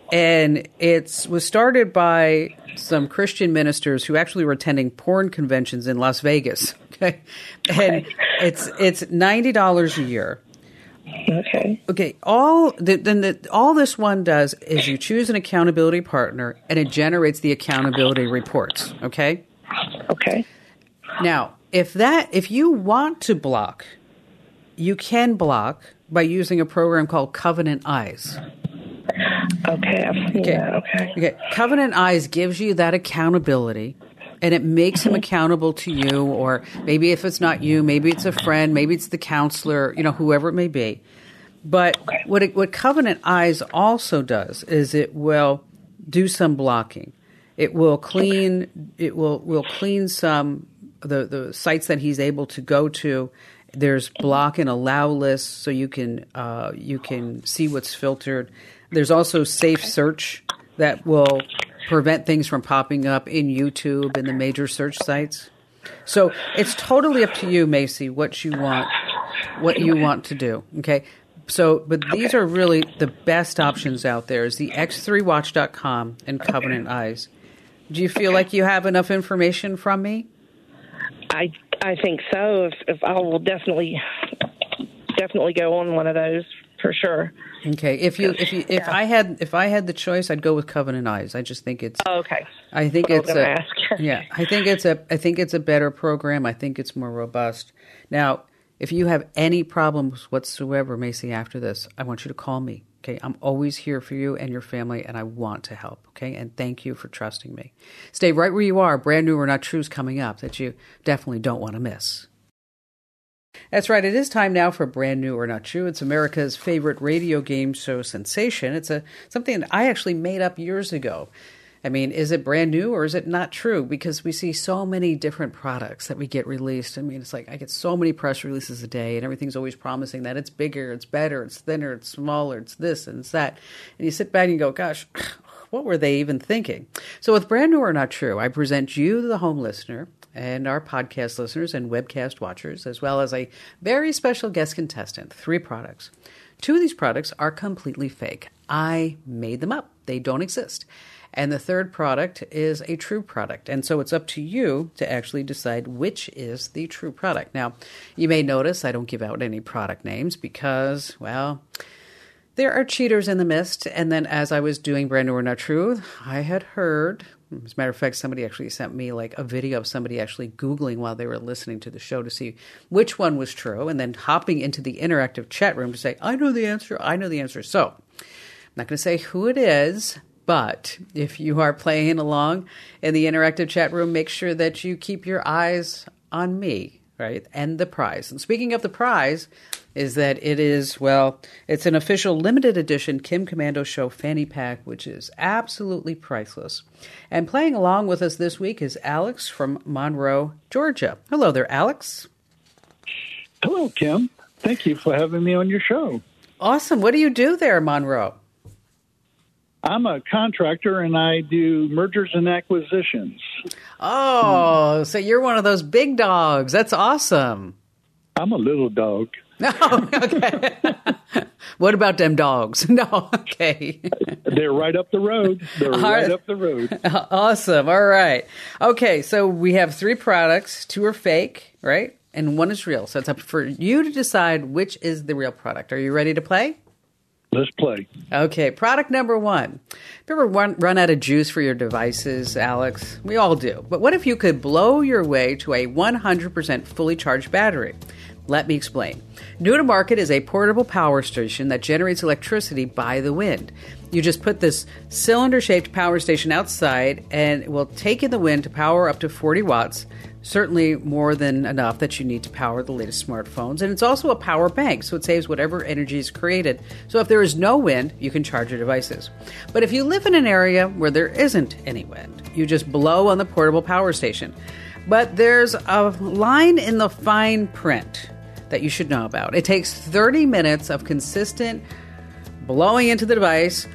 And it was started by some Christian ministers who actually were attending porn conventions in Las Vegas. Okay, and it's $90 a year. Okay. All this one does is you choose an accountability partner, and it generates the accountability reports. Okay. Okay. Now, if you want to block, you can block by using a program called Covenant Eyes. Okay, I've seen that. Okay. Covenant Eyes gives you that accountability, and it makes him accountable to you, or maybe if it's not you, maybe it's a friend, maybe it's the counselor, whoever it may be. But what Covenant Eyes also does is it will do some blocking. It will clean. It will clean some the sites that he's able to go to. There's block and allow lists, so you can see what's filtered. There's also safe search that will prevent things from popping up in YouTube and the major search sites. So it's totally up to you, Macy, what you want to do. Okay. So, but these are really the best options out there is the x3watch.com and Covenant Eyes. Do you feel like you have enough information from me? I think so. If I will definitely go on one of those for sure. Okay. If I had the choice, I'd go with Covenant Eyes. I just think it's okay. I think it's I think it's a better program. I think it's more robust. Now, if you have any problems whatsoever, Macy, after this, I want you to call me. Okay, I'm always here for you and your family, and I want to help. Okay, and thank you for trusting me. Stay right where you are. Brand New or Not True's coming up that you definitely don't want to miss. That's right. It is time now for Brand New or Not True. It's America's favorite radio game show sensation. It's something that I actually made up years ago. I mean, is it brand new or is it not true? Because we see so many different products that we get released. I mean, it's like I get so many press releases a day, and everything's always promising that it's bigger, it's better, it's thinner, it's smaller, it's this and it's that. And you sit back and you go, gosh, what were they even thinking? So with Brand New or Not True, I present you, the home listener, and our podcast listeners and webcast watchers, as well as a very special guest contestant, 3 products. 2 of these products are completely fake. I made them up. They don't exist. And the 3rd product is a true product. And so it's up to you to actually decide which is the true product. Now, you may notice I don't give out any product names because, well, there are cheaters in the midst. And then as I was doing Brand New or Not True, I had heard, as a matter of fact, somebody actually sent me like a video of somebody actually Googling while they were listening to the show to see which one was true, and then hopping into the interactive chat room to say, I know the answer. So I'm not going to say who it is, but if you are playing along in the interactive chat room, make sure that you keep your eyes on me, right? And the prize. And speaking of the prize, is that it is, well, it's an official limited edition Kim Komando Show fanny pack, which is absolutely priceless. And playing along with us this week is Alex from Monroe, Georgia. Hello there, Alex. Hello, Kim. Thank you for having me on your show. Awesome. What do you do there, Monroe? I'm a contractor, and I do mergers and acquisitions. Oh, so you're one of those big dogs. That's awesome. I'm a little dog. Oh, okay. What about them dogs? No, okay. They're right up the road. Up the road. Awesome. All right. Okay, so we have 3 products. 2 are fake, right? And 1 is real. So it's up for you to decide which is the real product. Are you ready to play? Let's play. Okay, product number 1. Have you ever run out of juice for your devices, Alex? We all do. But what if you could blow your way to a 100% fully charged battery? Let me explain. New to market is a portable power station that generates electricity by the wind. You just put this cylinder-shaped power station outside, and it will take in the wind to power up to 40 watts, certainly more than enough that you need to power the latest smartphones. And it's also a power bank, so it saves whatever energy is created. So if there is no wind, you can charge your devices. But if you live in an area where there isn't any wind, you just blow on the portable power station. But there's a line in the fine print that you should know about. It takes 30 minutes of consistent blowing into the device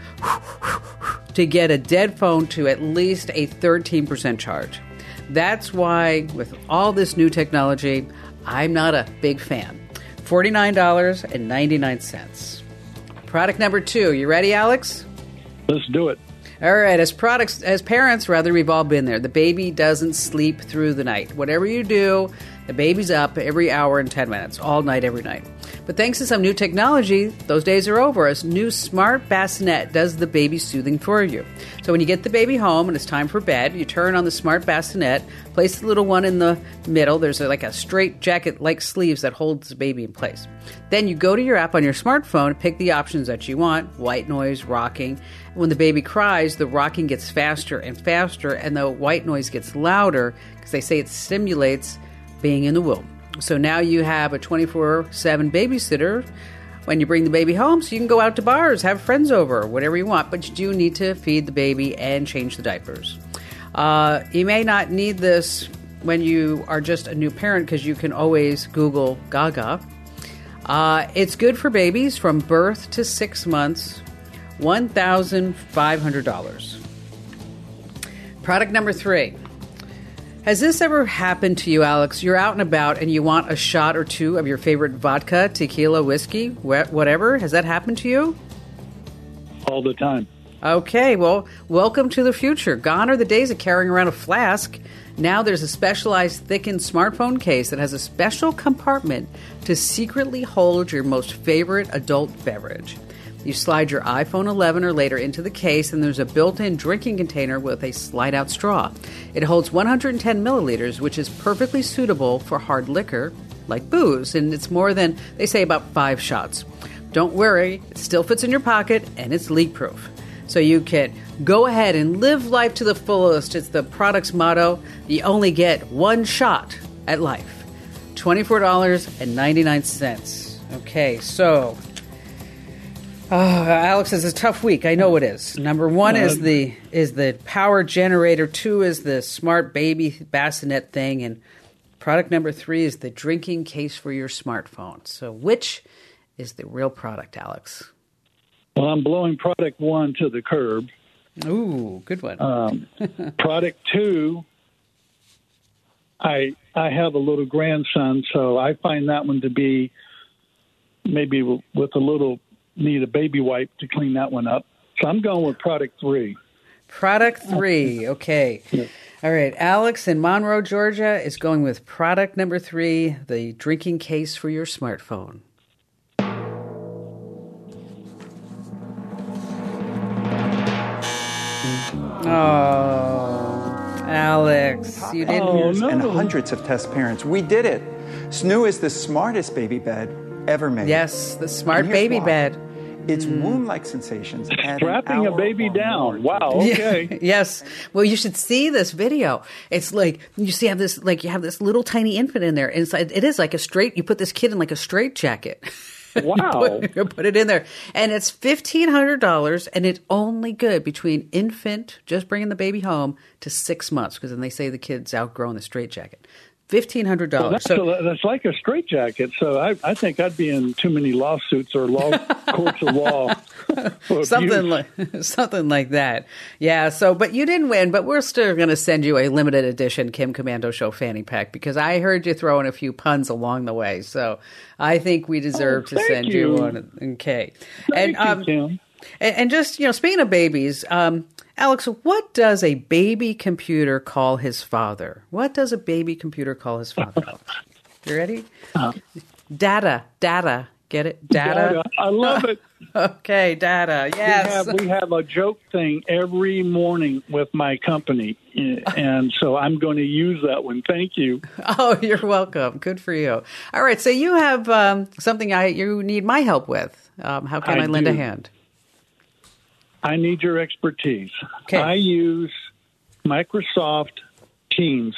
to get a dead phone to at least a 13% charge. That's why, with all this new technology, I'm not a big fan. $49.99. Product number 2. You ready, Alex? Let's do it. All right, as parents, rather, we've all been there. The baby doesn't sleep through the night. Whatever you do, the baby's up every hour and 10 minutes, all night, every night. But thanks to some new technology, those days are over. A new smart bassinet does the baby soothing for you. So when you get the baby home and it's time for bed, you turn on the smart bassinet, place the little one in the middle. There's like a straight jacket-like sleeves that holds the baby in place. Then you go to your app on your smartphone, pick the options that you want, white noise, rocking. When the baby cries, the rocking gets faster and faster, and the white noise gets louder because they say it stimulates being in the womb. So now you have a 24/7 babysitter when you bring the baby home, so you can go out to bars, have friends over, whatever you want, but you do need to feed the baby and change the diapers. You may not need this when you are just a new parent because you can always Google Gaga. It's good for babies from birth to 6 months, $1,500. Product number 3. Has this ever happened to you, Alex? You're out and about and you want a shot or two of your favorite vodka, tequila, whiskey, whatever. Has that happened to you? All the time. Okay, well, welcome to the future. Gone are the days of carrying around a flask. Now there's a specialized thickened smartphone case that has a special compartment to secretly hold your most favorite adult beverage. You slide your iPhone 11 or later into the case, and there's a built-in drinking container with a slide-out straw. It holds 110 milliliters, which is perfectly suitable for hard liquor, like booze, and it's more than, they say, about 5 shots. Don't worry, it still fits in your pocket, and it's leak-proof. So you can go ahead and live life to the fullest. It's the product's motto. You only get one shot at life. $24.99. Okay, so... Oh, Alex, it's a tough week. I know it is. Number 1 is the power generator. 2 is the smart baby bassinet thing. And product number 3 is the drinking case for your smartphone. So which is the real product, Alex? Well, I'm blowing product 1 to the curb. Ooh, good one. Product 2, I have a little grandson, so I find that one to be maybe with a little... need a baby wipe to clean that one up. So I'm going with product 3. Product 3, okay. Yeah. All right, Alex in Monroe, Georgia is going with product number 3, the drinking case for your smartphone. Oh, Alex, you didn't. And hundreds of test parents. We did it. Snoo is the smartest baby bed ever made. Yes, the smart baby bed. It's womb-like sensations. Strapping a baby down. Wow. Okay. Yeah, yes. Well, you should see this video. It's like you have this little tiny infant in there. Inside, it is like a straight. You put this kid in like a straight jacket. Wow. you put it in there, and it's $1,500, and it's only good between infant, just bringing the baby home, to 6 months, because then they say the kid's outgrown the straight jacket. $1,500. Well, that's like a straitjacket. So I think I'd be in too many lawsuits or courts of law. Something like that. Yeah. So, but you didn't win. But we're still going to send you a limited edition Kim Komando Show fanny pack because I heard you throw in a few puns along the way. So I think we deserve to send you one. Okay. Thank you, Kim. And just speaking of babies. Alex, what does a baby computer call his father? What does a baby computer call his father? You ready? Data. Get it? Data. I love it. Okay, data. Yes. We have a joke thing every morning with my company, and so I'm going to use that one. Thank you. Oh, you're welcome. Good for you. All right, so you have something you need my help with. How can I lend a hand? I need your expertise. Okay. I use Microsoft Teams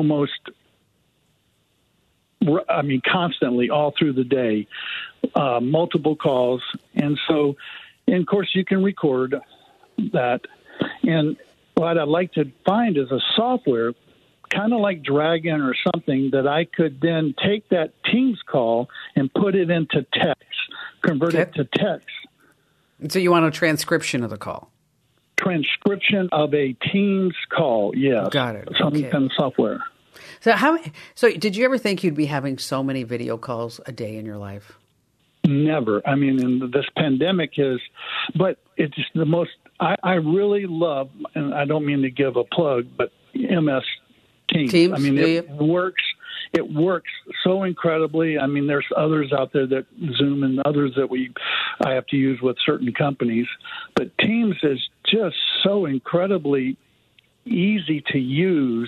constantly all through the day, multiple calls. And of course, you can record that. And what I'd like to find is a software, kind of like Dragon or something, that I could then take that Teams call and put it into text, convert it to text. So you want a transcription of the call? Transcription of a Teams call, yes. Got it. Some kind of software. So did you ever think you'd be having so many video calls a day in your life? Never. I mean, this pandemic but it's the most I really love, and I don't mean to give a plug, but MS Teams. I mean, it works. It works so incredibly. I mean, there's others out there that Zoom and others that I have to use with certain companies, but Teams is just so incredibly easy to use.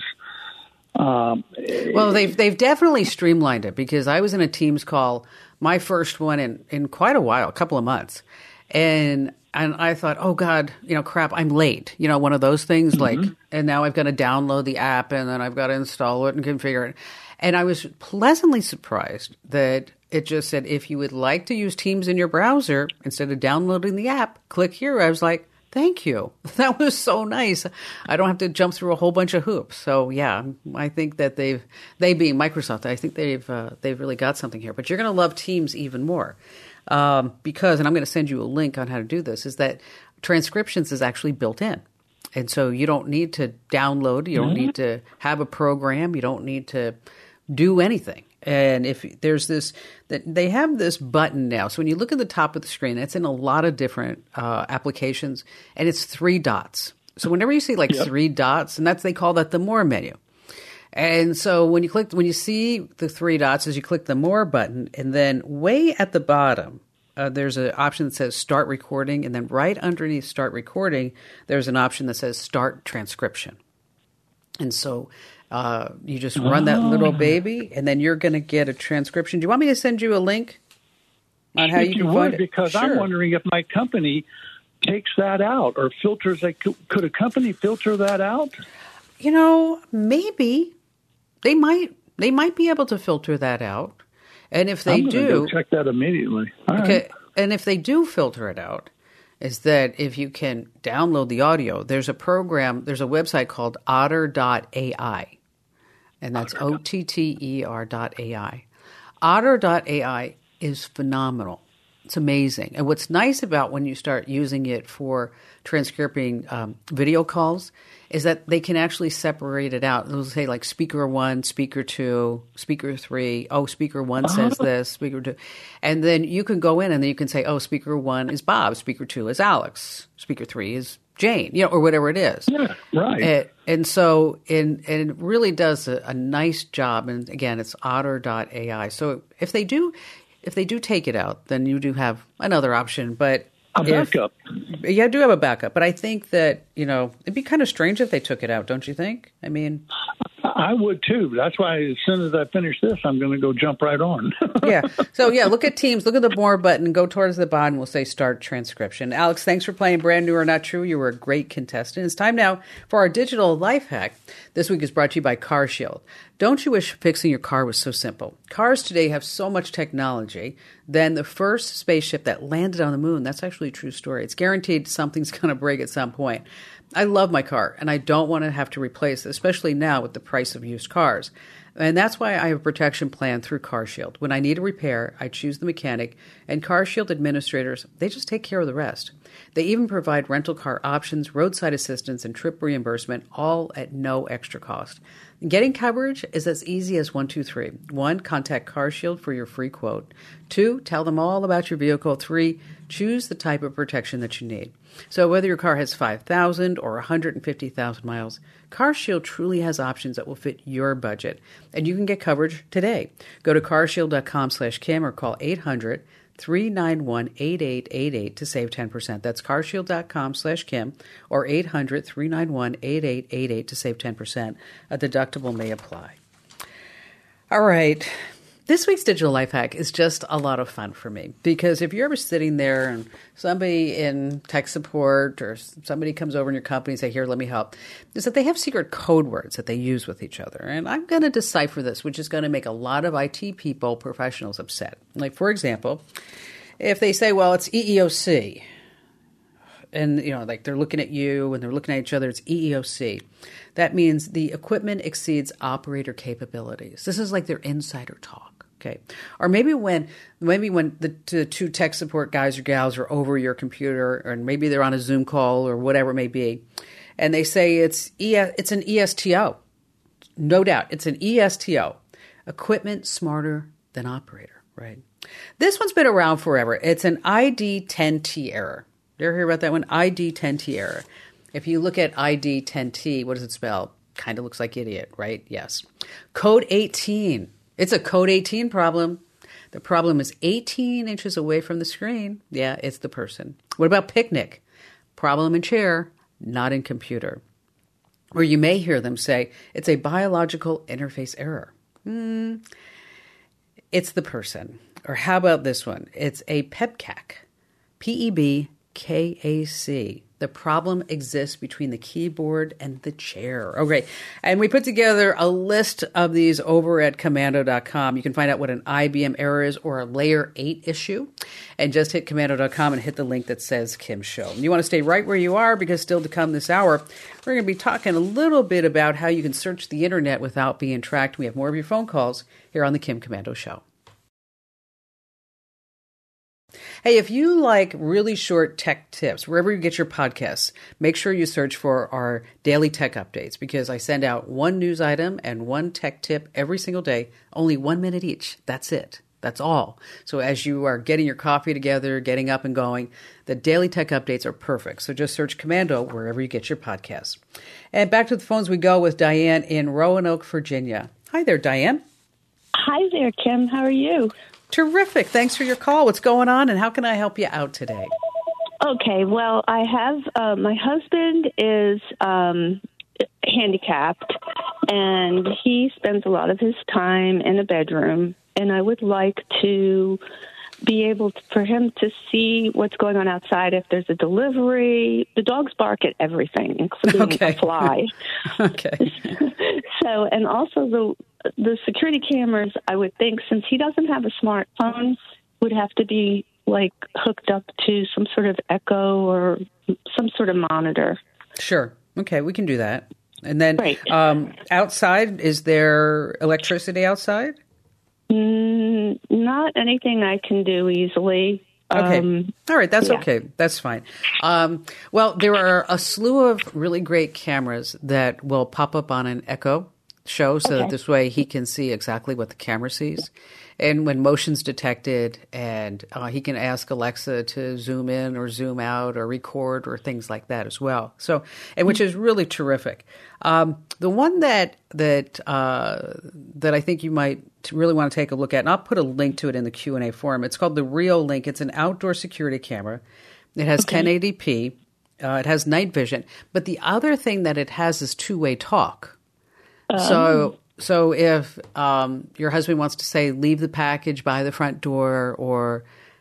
Well, they've definitely streamlined it, because I was in a Teams call, my first one in quite a while, a couple of months, and I thought, oh God, crap, I'm late. One of those things, and now I've got to download the app, and then I've got to install it and configure it. And I was pleasantly surprised that it just said, if you would like to use Teams in your browser, instead of downloading the app, click here. I was like, thank you. That was so nice. I don't have to jump through a whole bunch of hoops. So yeah, I think that they being Microsoft, I think they've really got something here. But you're going to love Teams even more. Because, and I'm going to send you a link on how to do this, is that transcriptions is actually built in. And so you don't need to download, you don't need to have a program, you don't need to do anything. And if there's they have this button now. So when you look at the top of the screen, it's in a lot of different applications, and it's 3 dots. So whenever you see 3 dots, and they call that the More menu. And so when you see the 3 dots, as you click the More button, and then way at the bottom, there's an option that says Start Recording, and then right underneath Start Recording, there's an option that says Start Transcription. And so you just run that little baby, and then you're going to get a transcription. Do you want me to send you a link on how you can find it? Because sure. I'm wondering if my company takes that out or filters that. Could a company filter that out? Maybe. They might be able to filter that out. And if they go check that immediately. All right. And if they do filter it out, is that if you can download the audio, there's a website called otter.ai. And that's OTTER.ai. Otter.ai is phenomenal. It's amazing. And what's nice about when you start using it for transcribing video calls is that they can actually separate it out. They'll say speaker 1, speaker 2, speaker 3. Oh, speaker 1 says this, speaker 2. And then you can go in and then you can say, oh, speaker 1 is Bob, speaker 2 is Alex, speaker 3 is Jane, or whatever it is. Yeah, right. And so it really does a nice job. And again, it's otter.ai. So if they do take it out, then you do have another option. But a backup. Yeah, I do have a backup. But I think that, it'd be kind of strange if they took it out, don't you think? I mean, I would too. That's why as soon as I finish this, I'm going to go jump right on. Yeah. So yeah, look at Teams, look at the More button, go towards the bottom. We'll say Start Transcription. Alex, thanks for playing Brand New or Not True. You were a great contestant. It's time now for our digital life hack. This week is brought to you by CarShield. Don't you wish fixing your car was so simple? Cars today have so much technology. Then the first spaceship that landed on the moon, that's actually a true story. It's guaranteed something's going to break at some point. I love my car, and I don't want to have to replace it, especially now with the price of used cars. And that's why I have a protection plan through CarShield. When I need a repair, I choose the mechanic, and CarShield administrators, they just take care of the rest. They even provide rental car options, roadside assistance, and trip reimbursement, all at no extra cost. Getting coverage is as easy as 1, 2, 3. 1, contact CarShield for your free quote. 2, tell them all about your vehicle. 3, choose the type of protection that you need. So whether your car has 5,000 or 150,000 miles, CarShield truly has options that will fit your budget. And you can get coverage today. Go to carshield.com/Kim or call 800-391-8888 to save 10%. That's carshield.com/Kim or 800-391-8888 to save 10%. A deductible may apply. All right. This week's digital life hack is just a lot of fun for me because if you're ever sitting there and somebody in tech support or somebody comes over in your company and say, here, let me help, is that they have secret code words that they use with each other. And I'm going to decipher this, which is going to make a lot of IT people, professionals upset. Like, for example, if they say, well, it's EEOC, and, they're looking at you and they're looking at each other, it's EEOC. That means the equipment exceeds operator capabilities. This is like their insider talk. Okay. Or maybe when the two tech support guys or gals are over your computer, or maybe they're on a Zoom call or whatever it may be, and they say it's an ESTO. No doubt, it's an ESTO. Equipment smarter than operator, right? This one's been around forever. It's an ID10T error. You ever hear about that one? ID10T error. If you look at ID10T, what does it spell? Kind of looks like idiot, right? Yes. Code 18. It's a code 18 problem. The problem is 18 inches away from the screen. Yeah, it's the person. What about picnic? Problem in chair, not in computer. Or you may hear them say, it's a biological interface error. It's the person. Or how about this one? It's a PEBKAC. PEBKAC. The problem exists between the keyboard and the chair. Okay. And we put together a list of these over at Komando.com. You can find out what an IBM error is or a layer 8 issue. And just hit Komando.com and hit the link that says Kim Show. And you want to stay right where you are because still to come this hour, we're going to be talking a little bit about how you can search the internet without being tracked. We have more of your phone calls here on the Kim Komando Show. Hey, if you like really short tech tips, wherever you get your podcasts, make sure you search for our daily tech updates because I send out one news item and one tech tip every single day, only 1 minute each. That's it. That's all. So as you are getting your coffee together, getting up and going, the daily tech updates are perfect. So just search Komando wherever you get your podcasts. And back to the phones we go with Diane in Roanoke, Virginia. Hi there, Diane. Hi there, Kim. How are you? Terrific. Thanks for your call. What's going on and how can I help you out today? Okay. Well, I have my husband is handicapped and he spends a lot of his time in a bedroom. And I would like to be able for him to see what's going on outside if there's a delivery. The dogs bark at everything, including a fly. Okay. So, and also the security cameras, I would think, since he doesn't have a smartphone, would have to be like hooked up to some sort of Echo or some sort of monitor. Sure. Okay, we can do that. And then outside, is there electricity outside? Not anything I can do easily. Okay. All right. That's okay. That's fine. Well, there are a slew of really great cameras that will pop up on an Echo show so that this way he can see exactly what the camera sees. And when motion's detected and he can ask Alexa to zoom in or zoom out or record or things like that as well. So, and which is really terrific. The one that I think you might really want to take a look at, and I'll put a link to it in the Q&A forum. It's called the Rio Link. It's an outdoor security camera. It has 1080p. It has night vision. But the other thing that it has is two-way talk. So if your husband wants to say, leave the package by the front door or,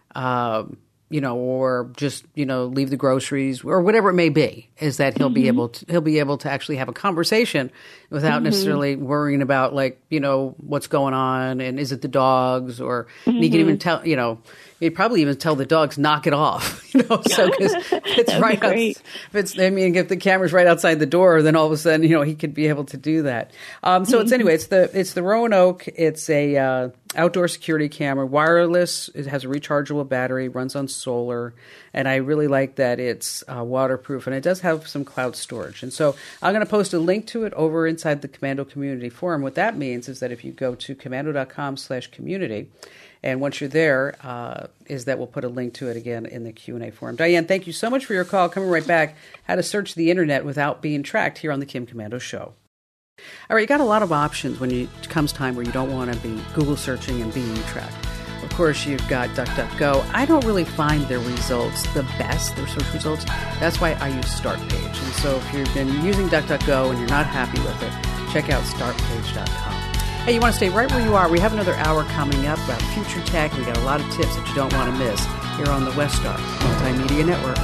or just, leave the groceries or whatever it may be, is that he'll be able to actually have a conversation without necessarily worrying about what's going on and is it the dogs or he can even tell, he'd probably even tell the dogs, knock it off, so because it's right out, if the camera's right outside the door, then all of a sudden, he could be able to do that. So it's the Roanoke. It's a outdoor security camera, wireless. It has a rechargeable battery, runs on solar, and I really like that it's waterproof, and it does have some cloud storage. And so I'm going to post a link to it over inside the Komando Community Forum. What that means is that if you go to komando.com/community, and once you're there, is that we'll put a link to it again in the Q&A forum. Diane, thank you so much for your call. Coming right back, how to search the internet without being tracked here on the Kim Komando Show. All right, you got a lot of options when it comes time where you don't want to be Google searching and being tracked. Of course, you've got DuckDuckGo. I don't really find their results the best, their search results. That's why I use StartPage. And so if you've been using DuckDuckGo and you're not happy with it, check out StartPage.com. Hey, you want to stay right where you are. We have another hour coming up about future tech. We got a lot of tips that you don't want to miss here on the Westar Multimedia Network.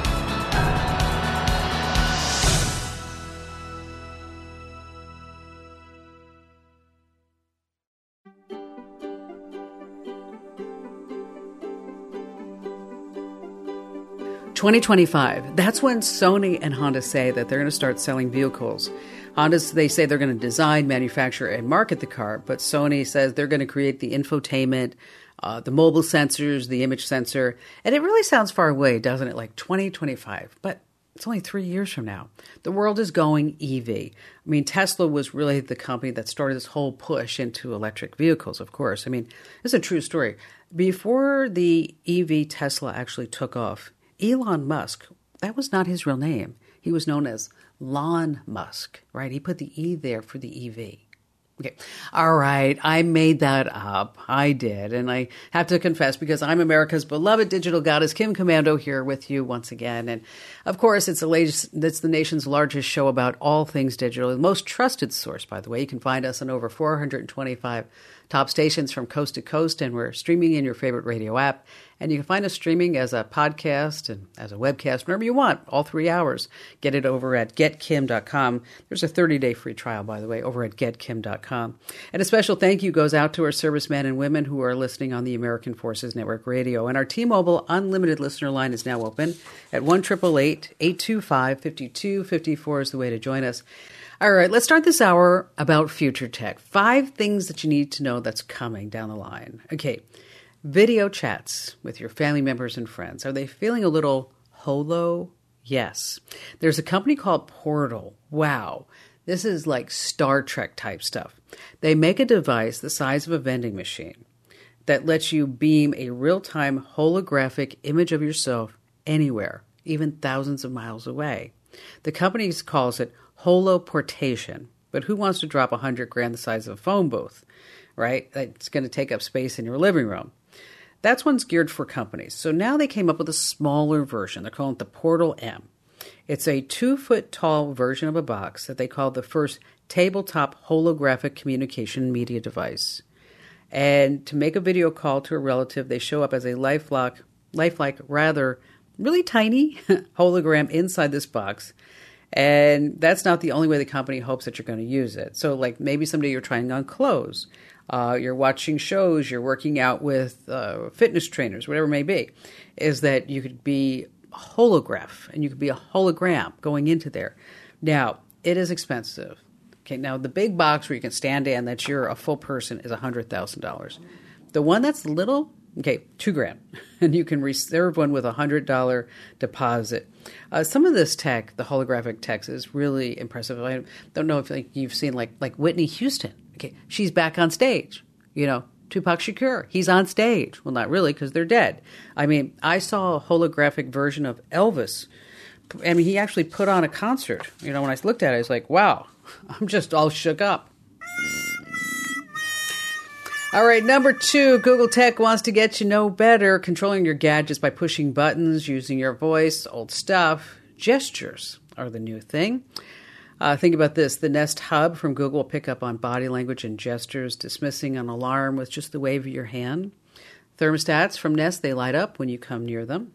$2025. That's when Sony and Honda say that they're going to start selling vehicles. They say they're going to design, manufacture, and market the car, but Sony says they're going to create the infotainment, the mobile sensors, the image sensor. And it really sounds far away, doesn't it? Like 2025. But it's only 3 years from now. The world is going EV. I mean, Tesla was really the company that started this whole push into electric vehicles, of course. I mean, it's a true story. Before the EV Tesla actually took off Elon Musk, that was not his real name. He was known as Lon Musk, right? He put the E there for the EV. Okay. All right. I made that up. I did. And I have to confess, because I'm America's beloved digital goddess, Kim Komando, here with you once again. And of course, it's the nation's largest show about all things digital. The most trusted source, by the way. You can find us on over 425 top stations from coast to coast, and we're streaming in your favorite radio app. And you can find us streaming as a podcast and as a webcast, whenever you want, all 3 hours. Get it over at getkim.com. There's a 30-day free trial, by the way, over at getkim.com. And a special thank you goes out to our servicemen and women who are listening on the American Forces Network Radio. And our T-Mobile Unlimited listener line is now open at 1-888-825-5254 is the way to join us. All right, let's start this hour about future tech. 5 things that you need to know that's coming down the line. Okay. Video chats with your family members and friends. Are they feeling a little holo? Yes. There's a company called Portal. Wow. This is like Star Trek type stuff. They make a device the size of a vending machine that lets you beam a real-time holographic image of yourself anywhere, even thousands of miles away. The company calls it holoportation. But who wants to drop $100,000 the size of a phone booth, right? It's going to take up space in your living room. That's one's geared for companies. So now they came up with a smaller version. They're calling it the Portal M. It's a 2-foot-tall version of a box that they call the first tabletop holographic communication media device. And to make a video call to a relative, they show up as a lifelike, rather really tiny hologram inside this box. And that's not the only way the company hopes that you're going to use it. So like maybe someday you're trying on clothes. You're watching shows, you're working out with fitness trainers, whatever it may be, is that you could be a holograph and you could be a hologram going into there. Now, it is expensive. Okay, now the big box where you can stand in that you're a full person is $100,000. The one that's little, okay, $2,000. And you can reserve one with a $100 deposit. Some of this tech, the holographic tech, is really impressive. I don't know if you've seen like Whitney Houston. Okay, she's back on stage. You know, Tupac Shakur, he's on stage. Well, not really, because they're dead. I mean, I saw a holographic version of Elvis. I mean, he actually put on a concert. You know, when I looked at it, I was like, wow, I'm just all shook up. All right, number 2, Google Tech wants to get you know better, controlling your gadgets by pushing buttons, using your voice, old stuff. Gestures are the new thing. Think about this. The Nest Hub from Google will pick up on body language and gestures, dismissing an alarm with just the wave of your hand. Thermostats from Nest, they light up when you come near them.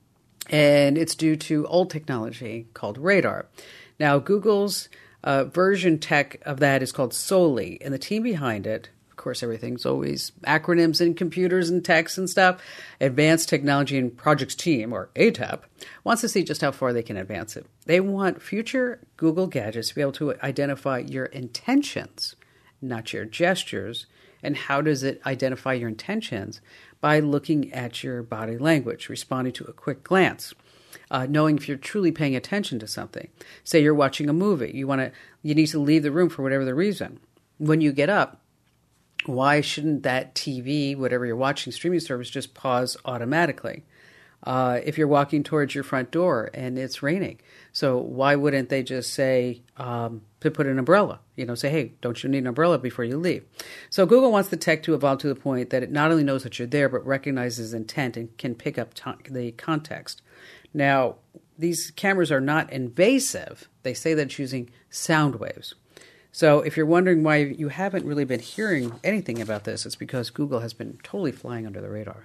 And it's due to old technology called radar. Now, Google's version tech of that is called Soli, and the team behind it, of course, everything's always acronyms in computers and techs and stuff. Advanced Technology and Projects Team, or ATAP, wants to see just how far they can advance it. They want future Google gadgets to be able to identify your intentions, not your gestures. And how does it identify your intentions? By looking at your body language, responding to a quick glance, knowing if you're truly paying attention to something. Say you're watching a movie. You need to leave the room for whatever the reason. When you get up, why shouldn't that TV, whatever you're watching, streaming service, just pause automatically? If you're walking towards your front door and it's raining, so why wouldn't they just say to put an umbrella? You know, say, hey, don't you need an umbrella before you leave? So Google wants the tech to evolve to the point that it not only knows that you're there, but recognizes intent and can pick up the context. Now, these cameras are not invasive. They say that it's using sound waves. So if you're wondering why you haven't really been hearing anything about this, it's because Google has been totally flying under the radar.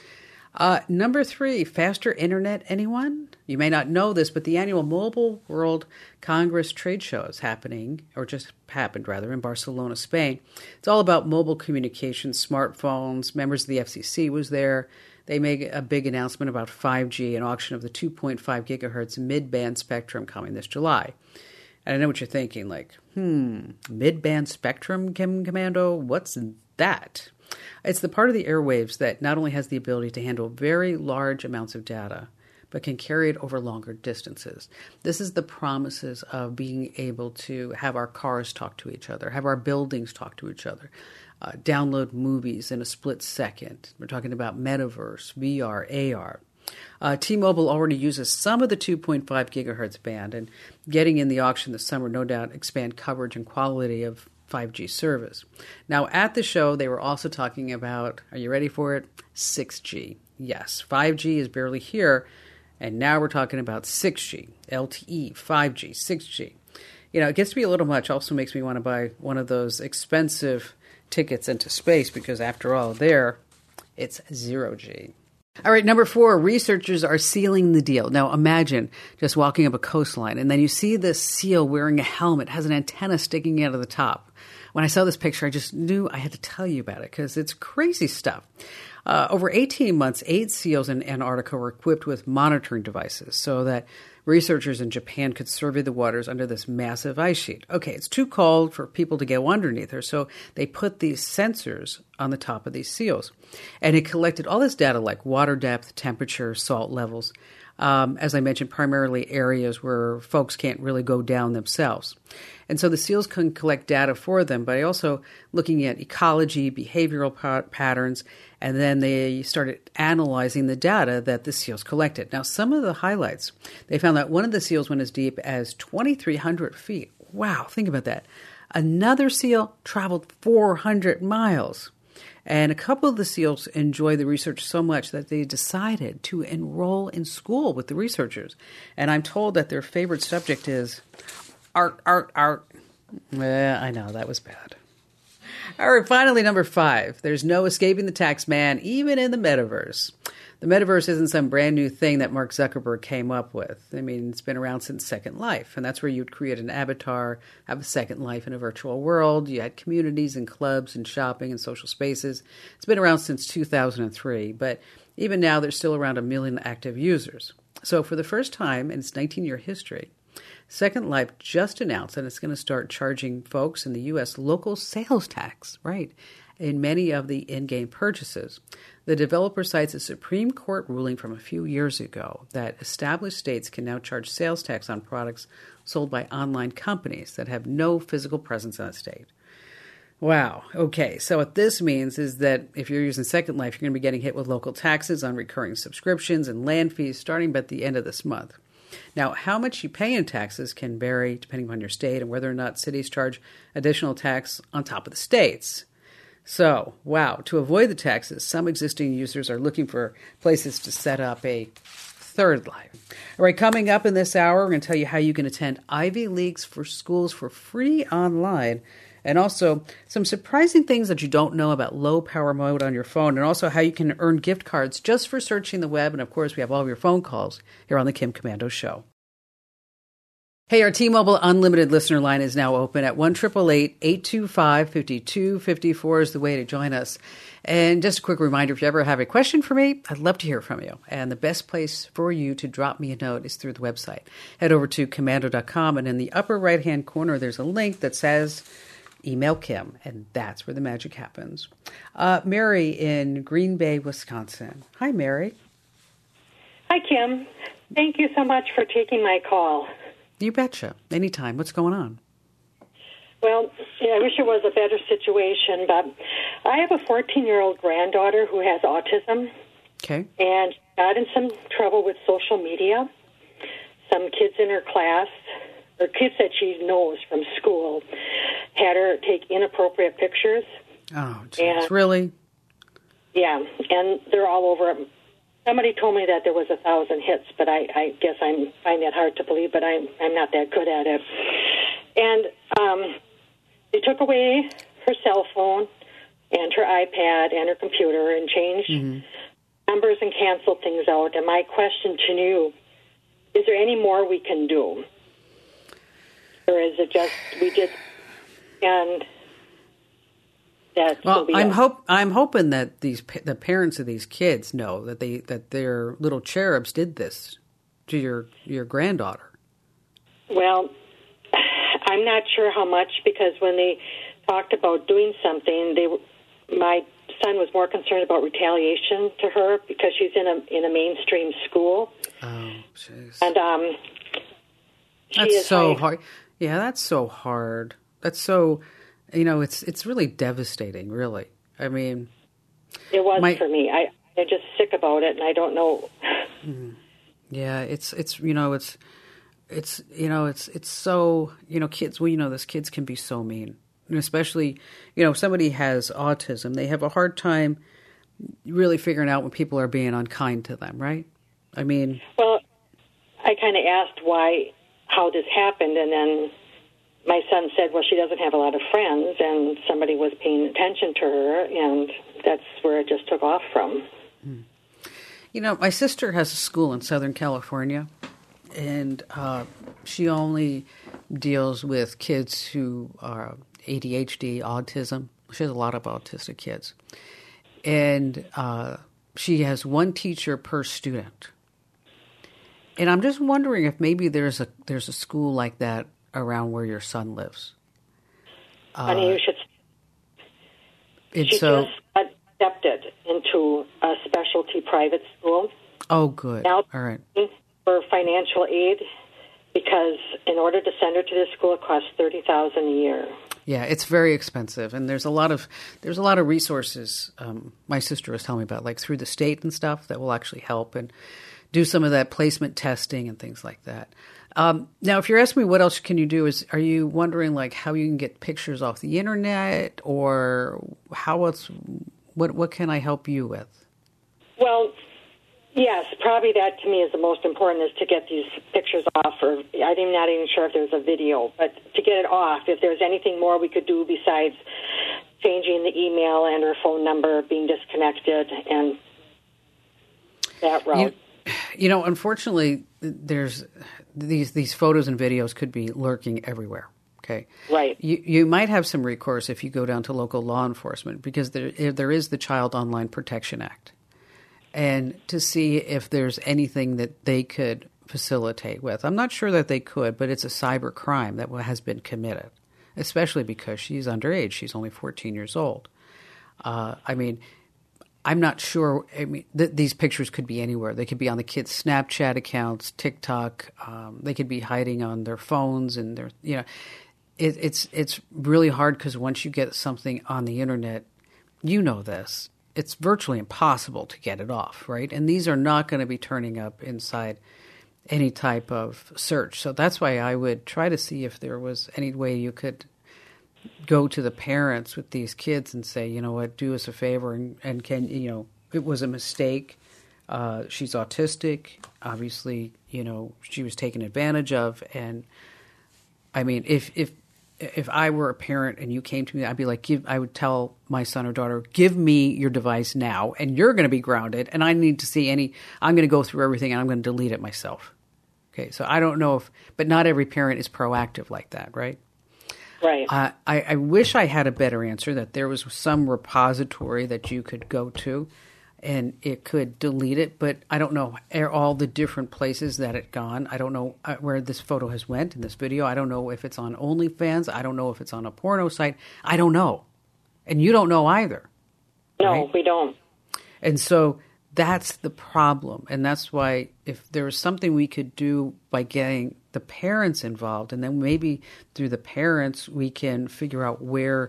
Number 3, faster internet, anyone? You may not know this, but the annual Mobile World Congress trade show is happening, or just happened rather, in Barcelona, Spain. It's all about mobile communications, smartphones. Members of the FCC was there. They made a big announcement about 5G and auction of the 2.5 gigahertz mid-band spectrum coming this July. And I know what you're thinking, like, mid-band spectrum, Kim Komando? What's that? It's the part of the airwaves that not only has the ability to handle very large amounts of data, but can carry it over longer distances. This is the promises of being able to have our cars talk to each other, have our buildings talk to each other, download movies in a split second. We're talking about metaverse, VR, AR. T-Mobile already uses some of the 2.5 gigahertz band, and getting in the auction this summer no doubt expand coverage and quality of 5G service. Now, at the show, they were also talking about, are you ready for it? 6G. Yes, 5G is barely here, and now we're talking about 6G, LTE, 5G, 6G. It gets to be a little much. Also makes me want to buy one of those expensive tickets into space because, after all, it's 0G. All right, number 4, researchers are sealing the deal. Now, imagine just walking up a coastline, and then you see this seal wearing a helmet, has an antenna sticking out of the top. When I saw this picture, I just knew I had to tell you about it because it's crazy stuff. Over 18 months, 8 seals in Antarctica were equipped with monitoring devices so that researchers in Japan could survey the waters under this massive ice sheet. Okay, it's too cold for people to go underneath her, so they put these sensors on the top of these seals. And it collected all this data like water depth, temperature, salt levels, as I mentioned, primarily areas where folks can't really go down themselves. And so the seals can collect data for them, but also looking at ecology, behavioral patterns, and then they started analyzing the data that the seals collected. Now, some of the highlights, they found that one of the seals went as deep as 2,300 feet. Wow, think about that. Another seal traveled 400 miles. And a couple of the seals enjoyed the research so much that they decided to enroll in school with the researchers. And I'm told that their favorite subject is art. I know, that was bad. All right, finally, number 5. There's no escaping the tax man, even in the metaverse. The metaverse isn't some brand new thing that Mark Zuckerberg came up with. I mean, it's been around since Second Life, and that's where you'd create an avatar, have a second life in a virtual world. You had communities and clubs and shopping and social spaces. It's been around since 2003, but even now there's still around 1 million active users. So for the first time in its 19-year history, Second Life just announced that it's going to start charging folks in the U.S. local sales tax, right, in many of the in-game purchases. The developer cites a Supreme Court ruling from a few years ago that established states can now charge sales tax on products sold by online companies that have no physical presence in a state. Wow. Okay. So what this means is that if you're using Second Life, you're going to be getting hit with local taxes on recurring subscriptions and land fees starting at the end of this month. Now, how much you pay in taxes can vary depending on your state and whether or not cities charge additional tax on top of the states. So, wow, to avoid the taxes, some existing users are looking for places to set up a third life. All right, coming up in this hour, we're going to tell you how you can attend Ivy Leagues for schools for free online, and also some surprising things that you don't know about low power mode on your phone, and also how you can earn gift cards just for searching the web. And of course, we have all of your phone calls here on the Kim Komando Show. Hey, our T-Mobile Unlimited listener line is now open at 1-888-825-5254 is the way to join us. And just a quick reminder, if you ever have a question for me, I'd love to hear from you. And the best place for you to drop me a note is through the website. Head over to komando.com, and in the upper right-hand corner, there's a link that says Email Kim, and that's where the magic happens. Mary in Green Bay, Wisconsin. Hi, Mary. Hi, Kim. Thank you so much for taking my call. You betcha. Anytime. What's going on? Well, I wish it was a better situation, but I have a 14-year-old granddaughter who has autism. Okay. And she got in some trouble with social media. Some kids in her class, or kids that she knows from school, had her take inappropriate pictures. Oh, geez. Really? Yeah, and they're all over. Somebody told me that there was 1,000 hits, but I guess I find that hard to believe, but I'm not that good at it. And they took away her cell phone and her iPad and her computer and changed numbers and canceled things out. And my question to you, is there any more we can do? Or is it just we did and that? Well, I'm hoping that the parents of these kids know that their little cherubs did this to your granddaughter. Well, I'm not sure how much, because when they talked about doing something, my son was more concerned about retaliation to her because she's in a mainstream school. Oh, jeez. And that's so hard. Yeah, that's so hard. That's so, it's really devastating, really. I mean, it was for me. I'm just sick about it, and I don't know Yeah, it's so, kids, this, kids can be so mean. And especially, if somebody has autism, they have a hard time really figuring out when people are being unkind to them, right? I mean... Well, I kind of asked how this happened, and then my son said, well, she doesn't have a lot of friends, and somebody was paying attention to her, and that's where it just took off from. My sister has a school in Southern California, and she only deals with kids who are ADHD, autism. She has a lot of autistic kids. And she has one teacher per student. And I'm just wondering if maybe there's a school like that around where your son lives. Honey, you should. She just got accepted into a specialty private school. Oh, good. Now, all right. For financial aid, because in order to send her to this school, it costs $30,000 a year. Yeah, it's very expensive, and there's a lot of resources. My sister was telling me about, like through the state and stuff, that will actually help and do some of that placement testing and things like that. Now, if you're asking me what else can you do, are you wondering like how you can get pictures off the internet, or how else? What can I help you with? Well, yes, probably that to me is the most important, is to get these pictures off. Or I'm not even sure if there's a video, but to get it off. If there's anything more we could do besides changing the email and her phone number being disconnected and that route. Unfortunately, there's these photos and videos could be lurking everywhere. Okay, right. You might have some recourse if you go down to local law enforcement, because there is the Child Online Protection Act, and to see if there's anything that they could facilitate with. I'm not sure that they could, but it's a cyber crime that has been committed, especially because she's underage. She's only 14 years old. I'm not sure. These pictures could be anywhere. They could be on the kids' Snapchat accounts, TikTok. They could be hiding on their phones, and it's really hard, because once you get something on the internet, this, it's virtually impossible to get it off, right? And these are not going to be turning up inside any type of search. So that's why I would try to see if there was any way you could go to the parents with these kids and say, do us a favor, and can, it was a mistake. She's autistic. Obviously, she was taken advantage of. And I mean, if I were a parent and you came to me, I'd be like, I would tell my son or daughter, give me your device now, and you're going to be grounded, and I need to see I'm going to go through everything, and I'm going to delete it myself. Okay, so I don't know but not every parent is proactive like that, right? Right. I wish I had a better answer, that there was some repository that you could go to and it could delete it, but I don't know all the different places that it gone. I don't know where this photo has went in this video. I don't know if it's on OnlyFans. I don't know if it's on a porno site. I don't know. And you don't know either. No, right? We don't. And so that's the problem. And that's why if there was something we could do by getting the parents involved, and then maybe through the parents we can figure out where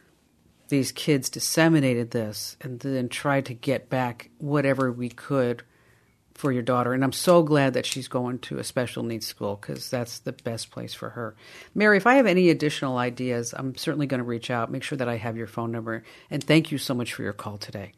these kids disseminated this, and then try to get back whatever we could for your daughter. And I'm so glad that she's going to a special needs school, because that's the best place for her. Mary, if I have any additional ideas, I'm certainly going to reach out, make sure that I have your phone number. And thank you so much for your call today.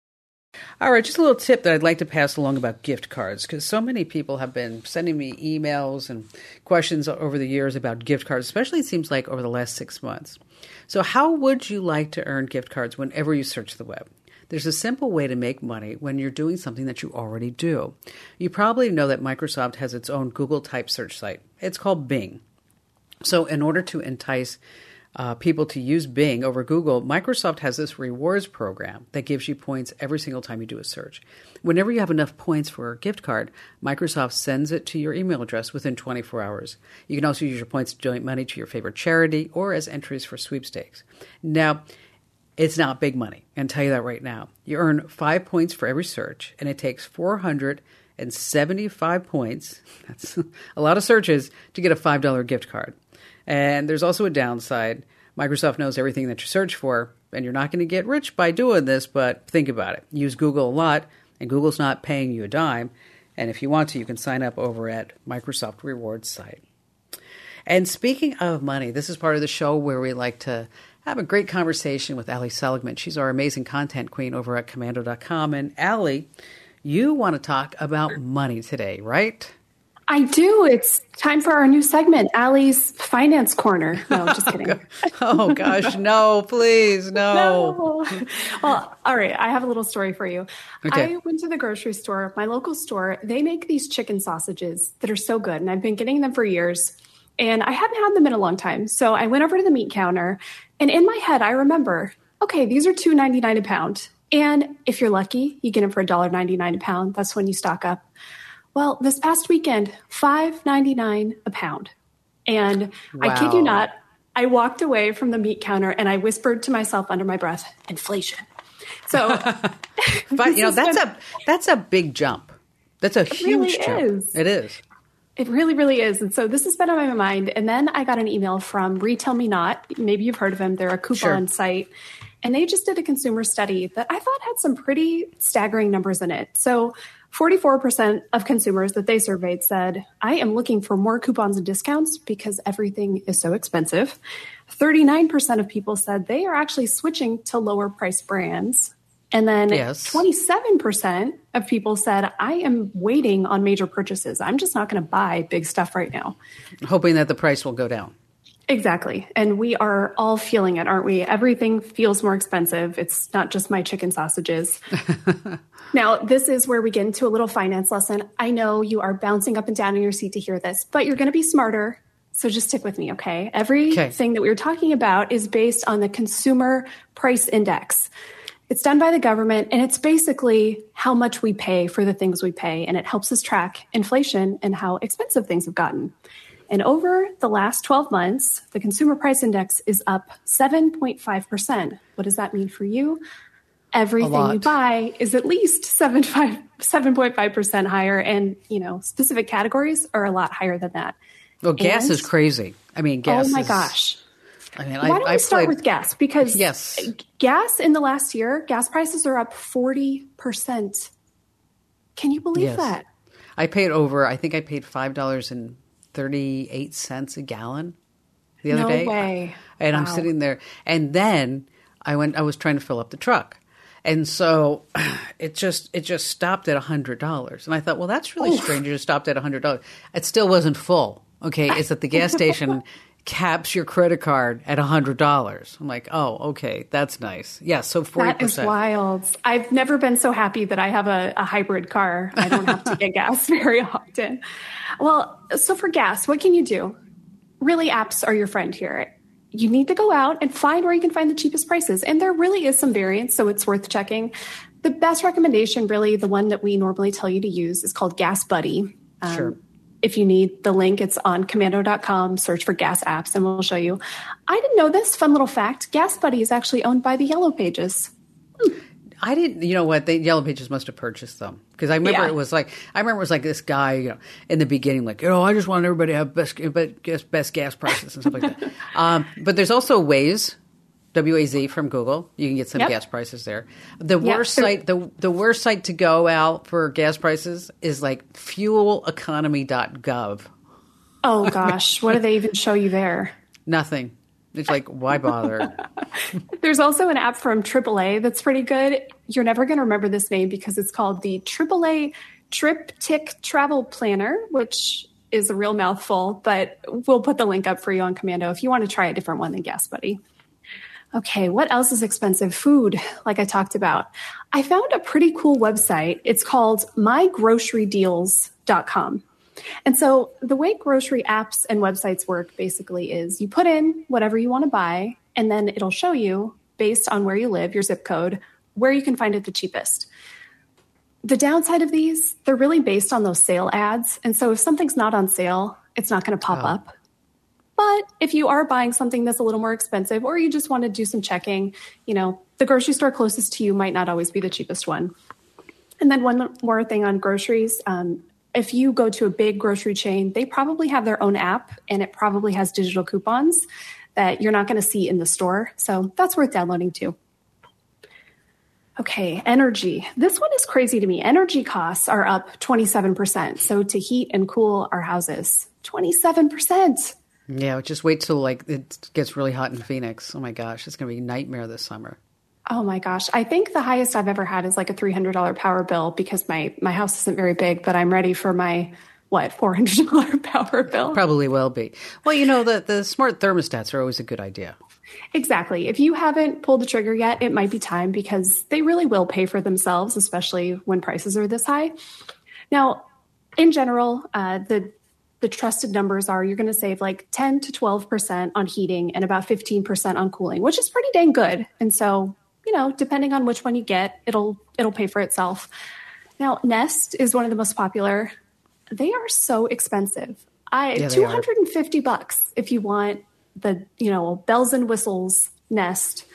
All right, just a little tip that I'd like to pass along about gift cards, because so many people have been sending me emails and questions over the years about gift cards, especially it seems like over the last 6 months. So how would you like to earn gift cards whenever you search the web? There's a simple way to make money when you're doing something that you already do. You probably know that Microsoft has its own Google type search site. It's called Bing. So in order to entice people to use Bing over Google, Microsoft has this rewards program that gives you points every single time you do a search. Whenever you have enough points for a gift card, Microsoft sends it to your email address within 24 hours. You can also use your points to donate money to your favorite charity or as entries for sweepstakes. Now, it's not big money. I can tell you that right now. You earn 5 points for every search, and it takes 475 points, that's a lot of searches, to get a $5 gift card. And there's also a downside. Microsoft knows everything that you search for, and you're not going to get rich by doing this, but think about it. Use Google a lot, and Google's not paying you a dime. And if you want to, you can sign up over at Microsoft Rewards site. And speaking of money, this is part of the show where we like to have a great conversation with Ali Seligman. She's our amazing content queen over at Komando.com. And Ali, you want to talk about money today, right? I do. It's time for our new segment, Ali's Finance Corner. No, just kidding. Oh, gosh. No, please. No. Well, all right. I have a little story for you. Okay. I went to the grocery store, my local store. They make these chicken sausages that are so good. And I've been getting them for years. And I hadn't had them in a long time. So I went over to the meat counter. And in my head, I remember, okay, these are $2.99 a pound. And if you're lucky, you get them for $1.99 a pound. That's when you stock up. Well, this past weekend, $5.99 a pound. And wow. I kid you not, I walked away from the meat counter and I whispered to myself under my breath, inflation. So, but you know, that's a big jump. That's a huge jump. Is. It is. It really, really is. And so this has been on my mind. And then I got an email from Retail Me Not. Maybe you've heard of them. They're a coupon site. And they just did a consumer study that I thought had some pretty staggering numbers in it. So 44% of consumers that they surveyed said, I am looking for more coupons and discounts because everything is so expensive. 39% of people said they are actually switching to lower price brands. And then 27% of people said, I am waiting on major purchases. I'm just not going to buy big stuff right now. Hoping that the price will go down. Exactly. And we are all feeling it, aren't we? Everything feels more expensive. It's not just my chicken sausages. Now, this is where we get into a little finance lesson. I know you are bouncing up and down in your seat to hear this, but you're going to be smarter. So just stick with me, okay? Everything that we were talking about is based on the Consumer Price Index. It's done by the government, and it's basically how much we pay for the things we pay, and it helps us track inflation and how expensive things have gotten. And over the last 12 months, the Consumer Price Index is up 7.5%. What does that mean for you? Everything you buy is at least 7.5% higher, and specific categories are a lot higher than that. Well, gas is crazy. I mean, gas. Oh my gosh! I mean, why don't we start with gas? Because yes, gas in the last year, gas prices are up 40%. Can you believe that? I paid over. I think I paid $5.38 a gallon the other day. No way! And I'm sitting there, and then I was trying to fill up the truck. And so it just stopped at $100. And I thought, well, that's really strange. It just stopped at $100. It still wasn't full. Okay. It's that the gas station caps your credit card at $100. I'm like, oh, okay. That's nice. Yeah. So 40%. That is wild. I've never been so happy that I have a hybrid car. I don't have to get gas very often. Well, so for gas, what can you do? Really, apps are your friend here. You need to go out and find where you can find the cheapest prices. And there really is some variance, so it's worth checking. The best recommendation, really, the one that we normally tell you to use, is called Gas Buddy. Sure. If you need the link, it's on Komando.com. Search for gas apps, and we'll show you. I didn't know this. Fun little fact. Gas Buddy is actually owned by the Yellow Pages. I didn't, you know what? The Yellow Pages must have purchased them. Because I remember it was like this guy, in the beginning, like, I just want everybody to have best gas prices and stuff like that. But there's also Waze, W-A-Z from Google. You can get some gas prices there. The worst site to go out for gas prices is like fueleconomy.gov. Oh gosh, what do they even show you there? Nothing. It's like, why bother? There's also an app from AAA that's pretty good. You're never going to remember this name because it's called the AAA Triptych Travel Planner, which is a real mouthful, but we'll put the link up for you on Komando if you want to try a different one than Gas Buddy. Okay, what else is expensive? Food, like I talked about. I found a pretty cool website. It's called mygrocerydeals.com. And so the way grocery apps and websites work basically is you put in whatever you want to buy, and then it'll show you, based on where you live, your zip code, where you can find it the cheapest. The downside of these, they're really based on those sale ads. And so if something's not on sale, it's not going to pop up. But if you are buying something that's a little more expensive, or you just want to do some checking, the grocery store closest to you might not always be the cheapest one. And then one more thing on groceries. If you go to a big grocery chain, they probably have their own app, and it probably has digital coupons that you're not going to see in the store. So that's worth downloading too. Okay, energy. This one is crazy to me. Energy costs are up 27%. So to heat and cool our houses, 27%. Yeah, just wait till like it gets really hot in Phoenix. Oh my gosh, it's going to be a nightmare this summer. Oh my gosh. I think the highest I've ever had is like a $300 power bill because my house isn't very big, but I'm ready for my, $400 power bill? Probably will be. Well, the smart thermostats are always a good idea. Exactly. If you haven't pulled the trigger yet, it might be time because they really will pay for themselves, especially when prices are this high. Now, in general, the trusted numbers are you're going to save like 10 to 12% on heating and about 15% on cooling, which is pretty dang good. And so, depending on which one you get, it'll pay for itself. Now, Nest is one of the most popular. They are so expensive. $250 if you want the, bells and whistles Nest.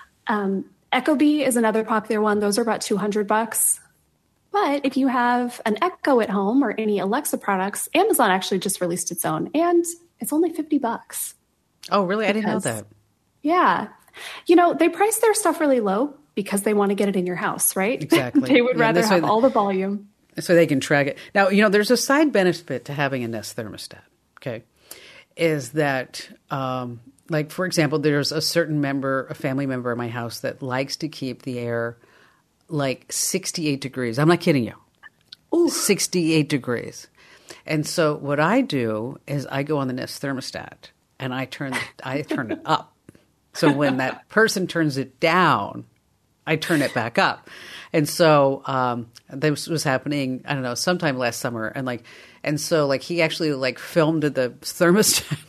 Ecobee is another popular one. Those are about $200. But if you have an Echo at home or any Alexa products, Amazon actually just released its own, and it's only $50. Oh, really? I didn't know that. Yeah. They price their stuff really low because they want to get it in your house, right? Exactly. They would rather have all the volume. So they can track it. Now, there's a side benefit to having a Nest thermostat, okay, is that, for example, there's a family member in my house that likes to keep the air like 68 degrees. I'm not kidding you. Ooh. 68 degrees. And so what I do is I go on the Nest thermostat and I turn it up. So when that person turns it down, I turn it back up. And so this was happening, I don't know, sometime last summer. And so he actually filmed the thermostat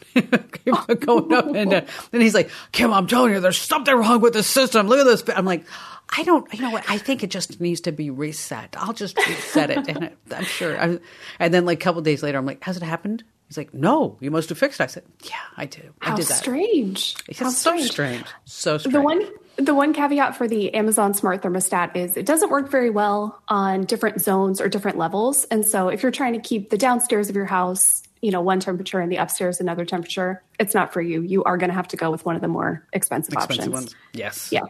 going up. And then he's like, Kim, I'm telling you, there's something wrong with the system. Look at this. I'm like, I don't, I think it just needs to be reset. I'll just reset it. And I'm sure. And then a couple of days later, I'm like, has it happened? He's like, no, you must have fixed it. I said, yeah, I do. I did that. Strange. How strange. So strange. The one caveat for the Amazon Smart Thermostat is it doesn't work very well on different zones or different levels. And so if you're trying to keep the downstairs of your house, one temperature and the upstairs another temperature, it's not for you. You are going to have to go with one of the more expensive options. Ones. Yes. Yeah.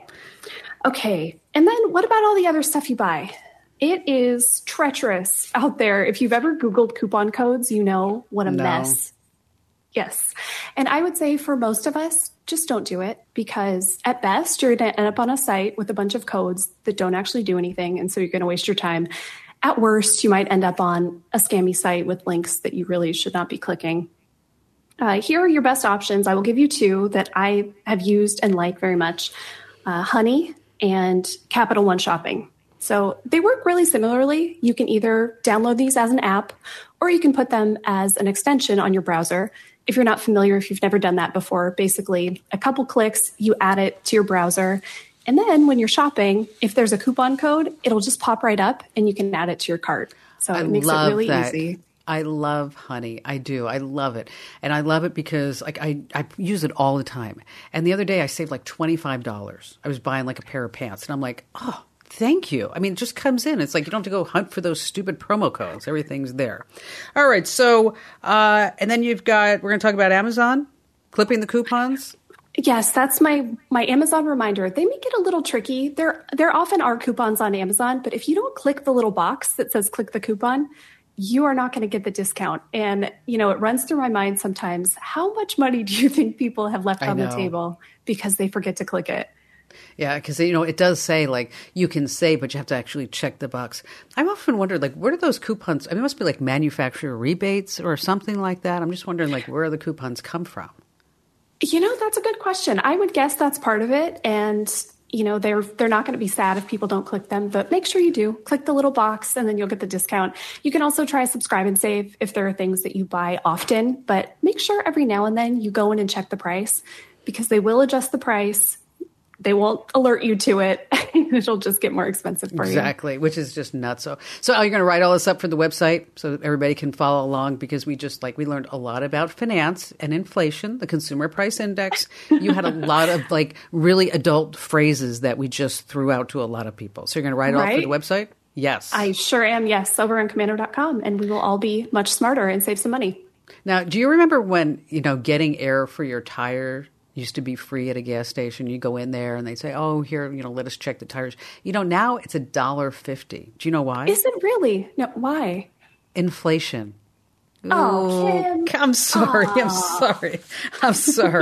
Okay. And then what about all the other stuff you buy? It is treacherous out there. If you've ever Googled coupon codes, you know what a mess. Yes. And I would say for most of us, just don't do it because at best, you're going to end up on a site with a bunch of codes that don't actually do anything. And so you're going to waste your time. At worst, you might end up on a scammy site with links that you really should not be clicking. Here are your best options. I will give you two that I have used and like very much. Honey and Capital One Shopping. So they work really similarly. You can either download these as an app or you can put them as an extension on your browser. If you're not familiar, if you've never done that before, basically a couple clicks, you add it to your browser. And then when you're shopping, if there's a coupon code, it'll just pop right up and you can add it to your cart. So it makes it really easy. I love Honey. I do. I love it. And I love it because I use it all the time. And the other day I saved $25. I was buying a pair of pants and I'm like, oh, thank you. I mean, it just comes in. It's you don't have to go hunt for those stupid promo codes. Everything's there. All right. So, and then we're going to talk about Amazon, clipping the coupons. Yes, that's my Amazon reminder. They make it a little tricky. There often are coupons on Amazon, but if you don't click the little box that says click the coupon, you are not going to get the discount. And, it runs through my mind sometimes. How much money do you think people have left on the table because they forget to click it? Yeah, because, it does say, you can save, but you have to actually check the box. I've often wondered, where do those coupons, it must be manufacturer rebates or something like that. I'm just wondering, where the coupons come from. That's a good question. I would guess that's part of it. And, they're not going to be sad if people don't click them, but make sure you do. Click the little box and then you'll get the discount. You can also try subscribe and save if there are things that you buy often, but make sure every now and then you go in and check the price because they will adjust the price. They won't alert you to it. It'll just get more expensive for you. Exactly, which is just nuts. So are you going to write all this up for the website so that everybody can follow along? Because we learned a lot about finance and inflation, the consumer price index. You had a lot of really adult phrases that we just threw out to a lot of people. So you're going to write it all for the website? Yes. I sure am, yes, over on Komando.com. And we will all be much smarter and save some money. Now, do you remember when, getting air for your tire Used to be free at a gas station. You go in there and they say, oh, here, let us check the tires. Now it's $1.50. Do you know why? Is it really? No, why? Inflation. Oh, Kim. I'm sorry. I'm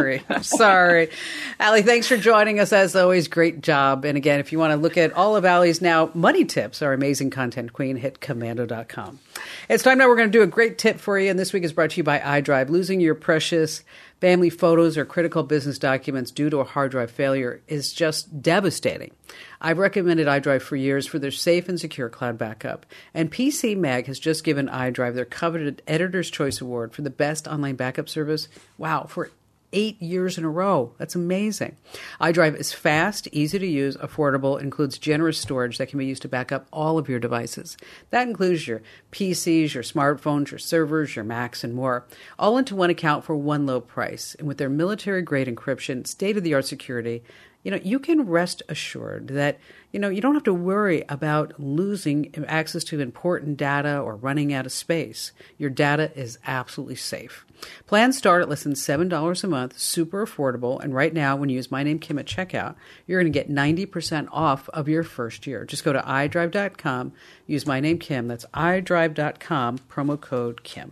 sorry. Allie, thanks for joining us. As always, great job. And again, if you want to look at all of Allie's now money tips, our amazing content queen, hit Komando.com. It's time now. We're going to do a great tip for you. And this week is brought to you by iDrive. Losing your precious family photos or critical business documents due to a hard drive failure is just devastating. I've recommended iDrive for years for their safe and secure cloud backup. And PC Mag has just given iDrive their coveted Editor's Choice Award for the best online backup service. Wow, for 8 years in a row. That's amazing. iDrive is fast, easy to use, affordable, includes generous storage that can be used to back up all of your devices. That includes your PCs, your smartphones, your servers, your Macs, and more, all into one account for one low price. And with their military-grade encryption, state-of-the-art security, you can rest assured that, you don't have to worry about losing access to important data or running out of space. Your data is absolutely safe. Plans start at less than $7 a month, super affordable. And right now, when you use my name, Kim, at checkout, you're going to get 90% off of your first year. Just go to iDrive.com, use my name, Kim. That's iDrive.com, promo code Kim.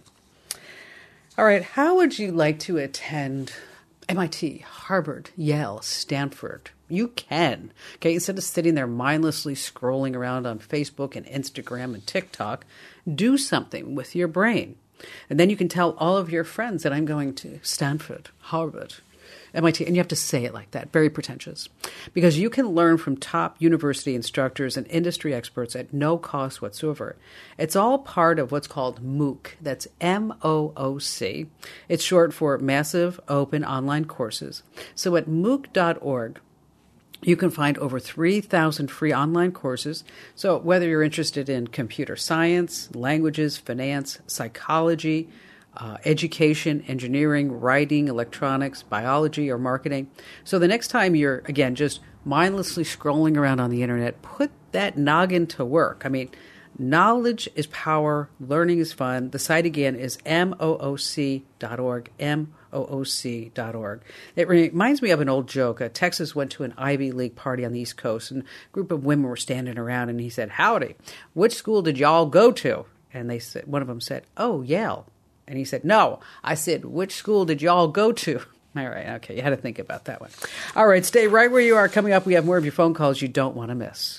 All right, how would you like to attend MIT, Harvard, Yale, Stanford? You can. Okay, instead of sitting there mindlessly scrolling around on Facebook and Instagram and TikTok, do something with your brain. And then you can tell all of your friends that I'm going to Stanford, Harvard, MIT, and you have to say it like that, very pretentious. Because you can learn from top university instructors and industry experts at no cost whatsoever. It's all part of what's called MOOC. That's MOOC. It's short for Massive Open Online Courses. So at MOOC.org, you can find over 3,000 free online courses. So whether you're interested in computer science, languages, finance, psychology, education, engineering, writing, electronics, biology, or marketing. So the next time you're, again, just mindlessly scrolling around on the internet, put that noggin to work. I mean, knowledge is power. Learning is fun. The site, again, is MOOC.org, MOOC.org. It reminds me of an old joke. Texas went to an Ivy League party on the East Coast, and a group of women were standing around, and he said, "Howdy, which school did y'all go to?" And they said, one of them said, "Oh, Yale." And he said, "No." I said, "Which school did y'all go to?" All right. Okay. You had to think about that one. All right. Stay right where you are. Coming up, we have more of your phone calls you don't want to miss.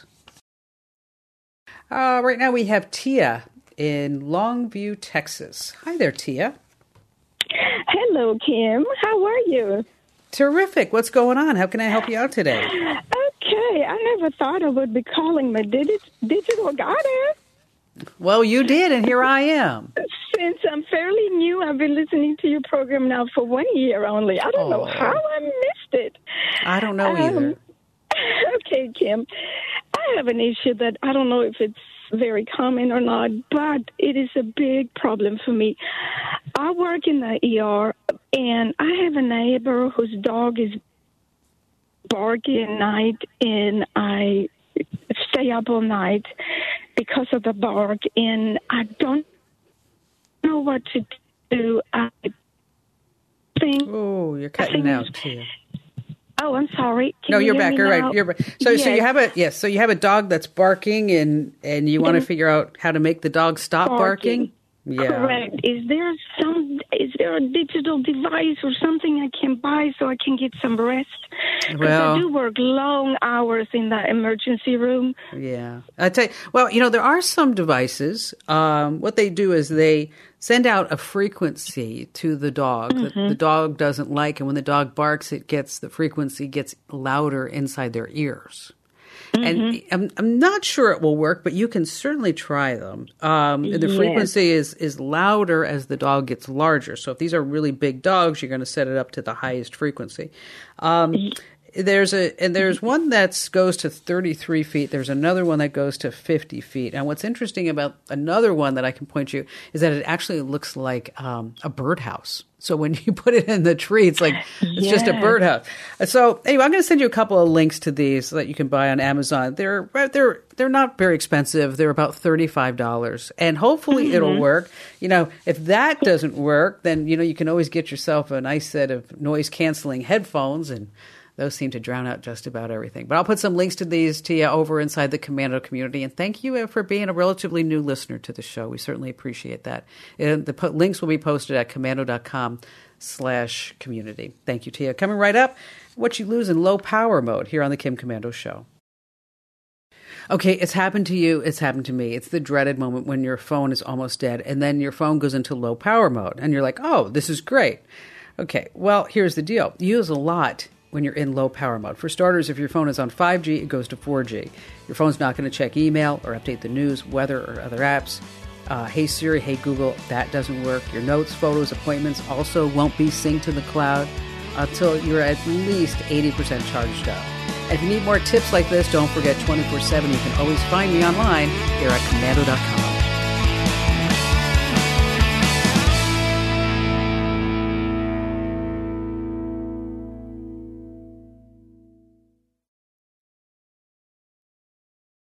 Right now, we have Tia in Longview, Texas. Hi there, Tia. Hello, Kim. How are you? Terrific. What's going on? How can I help you out today? Okay. I never thought I would be calling my digital goddess. Well, you did, and here I am. Since I'm fairly new, I've been listening to your program now for 1 year only. I don't know how I missed it. I don't know either. Okay, Kim. I have an issue that I don't know if it's very common or not, but it is a big problem for me. I work in the ER, and I have a neighbor whose dog is barking at night, and I stay up all night because of the bark, and I don't know what to do. I think. Oh, you're cutting out, Tia. Oh, I'm sorry. No, you're back. You're right. You're right. So you have a dog that's barking, and you want to figure out how to make the dog stop barking. Yeah. Correct. Is there a digital device or something I can buy so I can get some rest? Because I do work long hours in the emergency room. Yeah. I tell you, well, there are some devices. What they do is they send out a frequency to the dog that the dog doesn't like, and when the dog barks, the frequency gets louder inside their ears. And I'm not sure it will work, but you can certainly try them. The frequency is louder as the dog gets larger. So if these are really big dogs, you're going to set it up to the highest frequency. There's one that goes to 33 feet. There's another one that goes to 50 feet. And what's interesting about another one that I can point you is that it actually looks like a birdhouse. So when you put it in the tree, it's like it's just a birdhouse. So anyway, I'm going to send you a couple of links to these that you can buy on Amazon. They're not very expensive. They're about $35, and hopefully it'll work. If that doesn't work, then you can always get yourself a nice set of noise canceling headphones, and those seem to drown out just about everything. But I'll put some links to these to you over inside the Komando community. And thank you for being a relatively new listener to the show. We certainly appreciate that. And the links will be posted at komando.com/community. Thank you, Tia. Coming right up, what you lose in low power mode here on the Kim Komando Show. Okay, it's happened to you. It's happened to me. It's the dreaded moment when your phone is almost dead and then your phone goes into low power mode and you're like, oh, this is great. Okay, well, here's the deal. You use a lot when you're in low power mode. For starters, if your phone is on 5G, it goes to 4G. Your phone's not going to check email or update the news, weather, or other apps. Hey Siri, hey Google, that doesn't work. Your notes, photos, appointments also won't be synced to the cloud until you're at least 80% charged up. And if you need more tips like this, don't forget 24/7. You can always find me online here at Komando.com.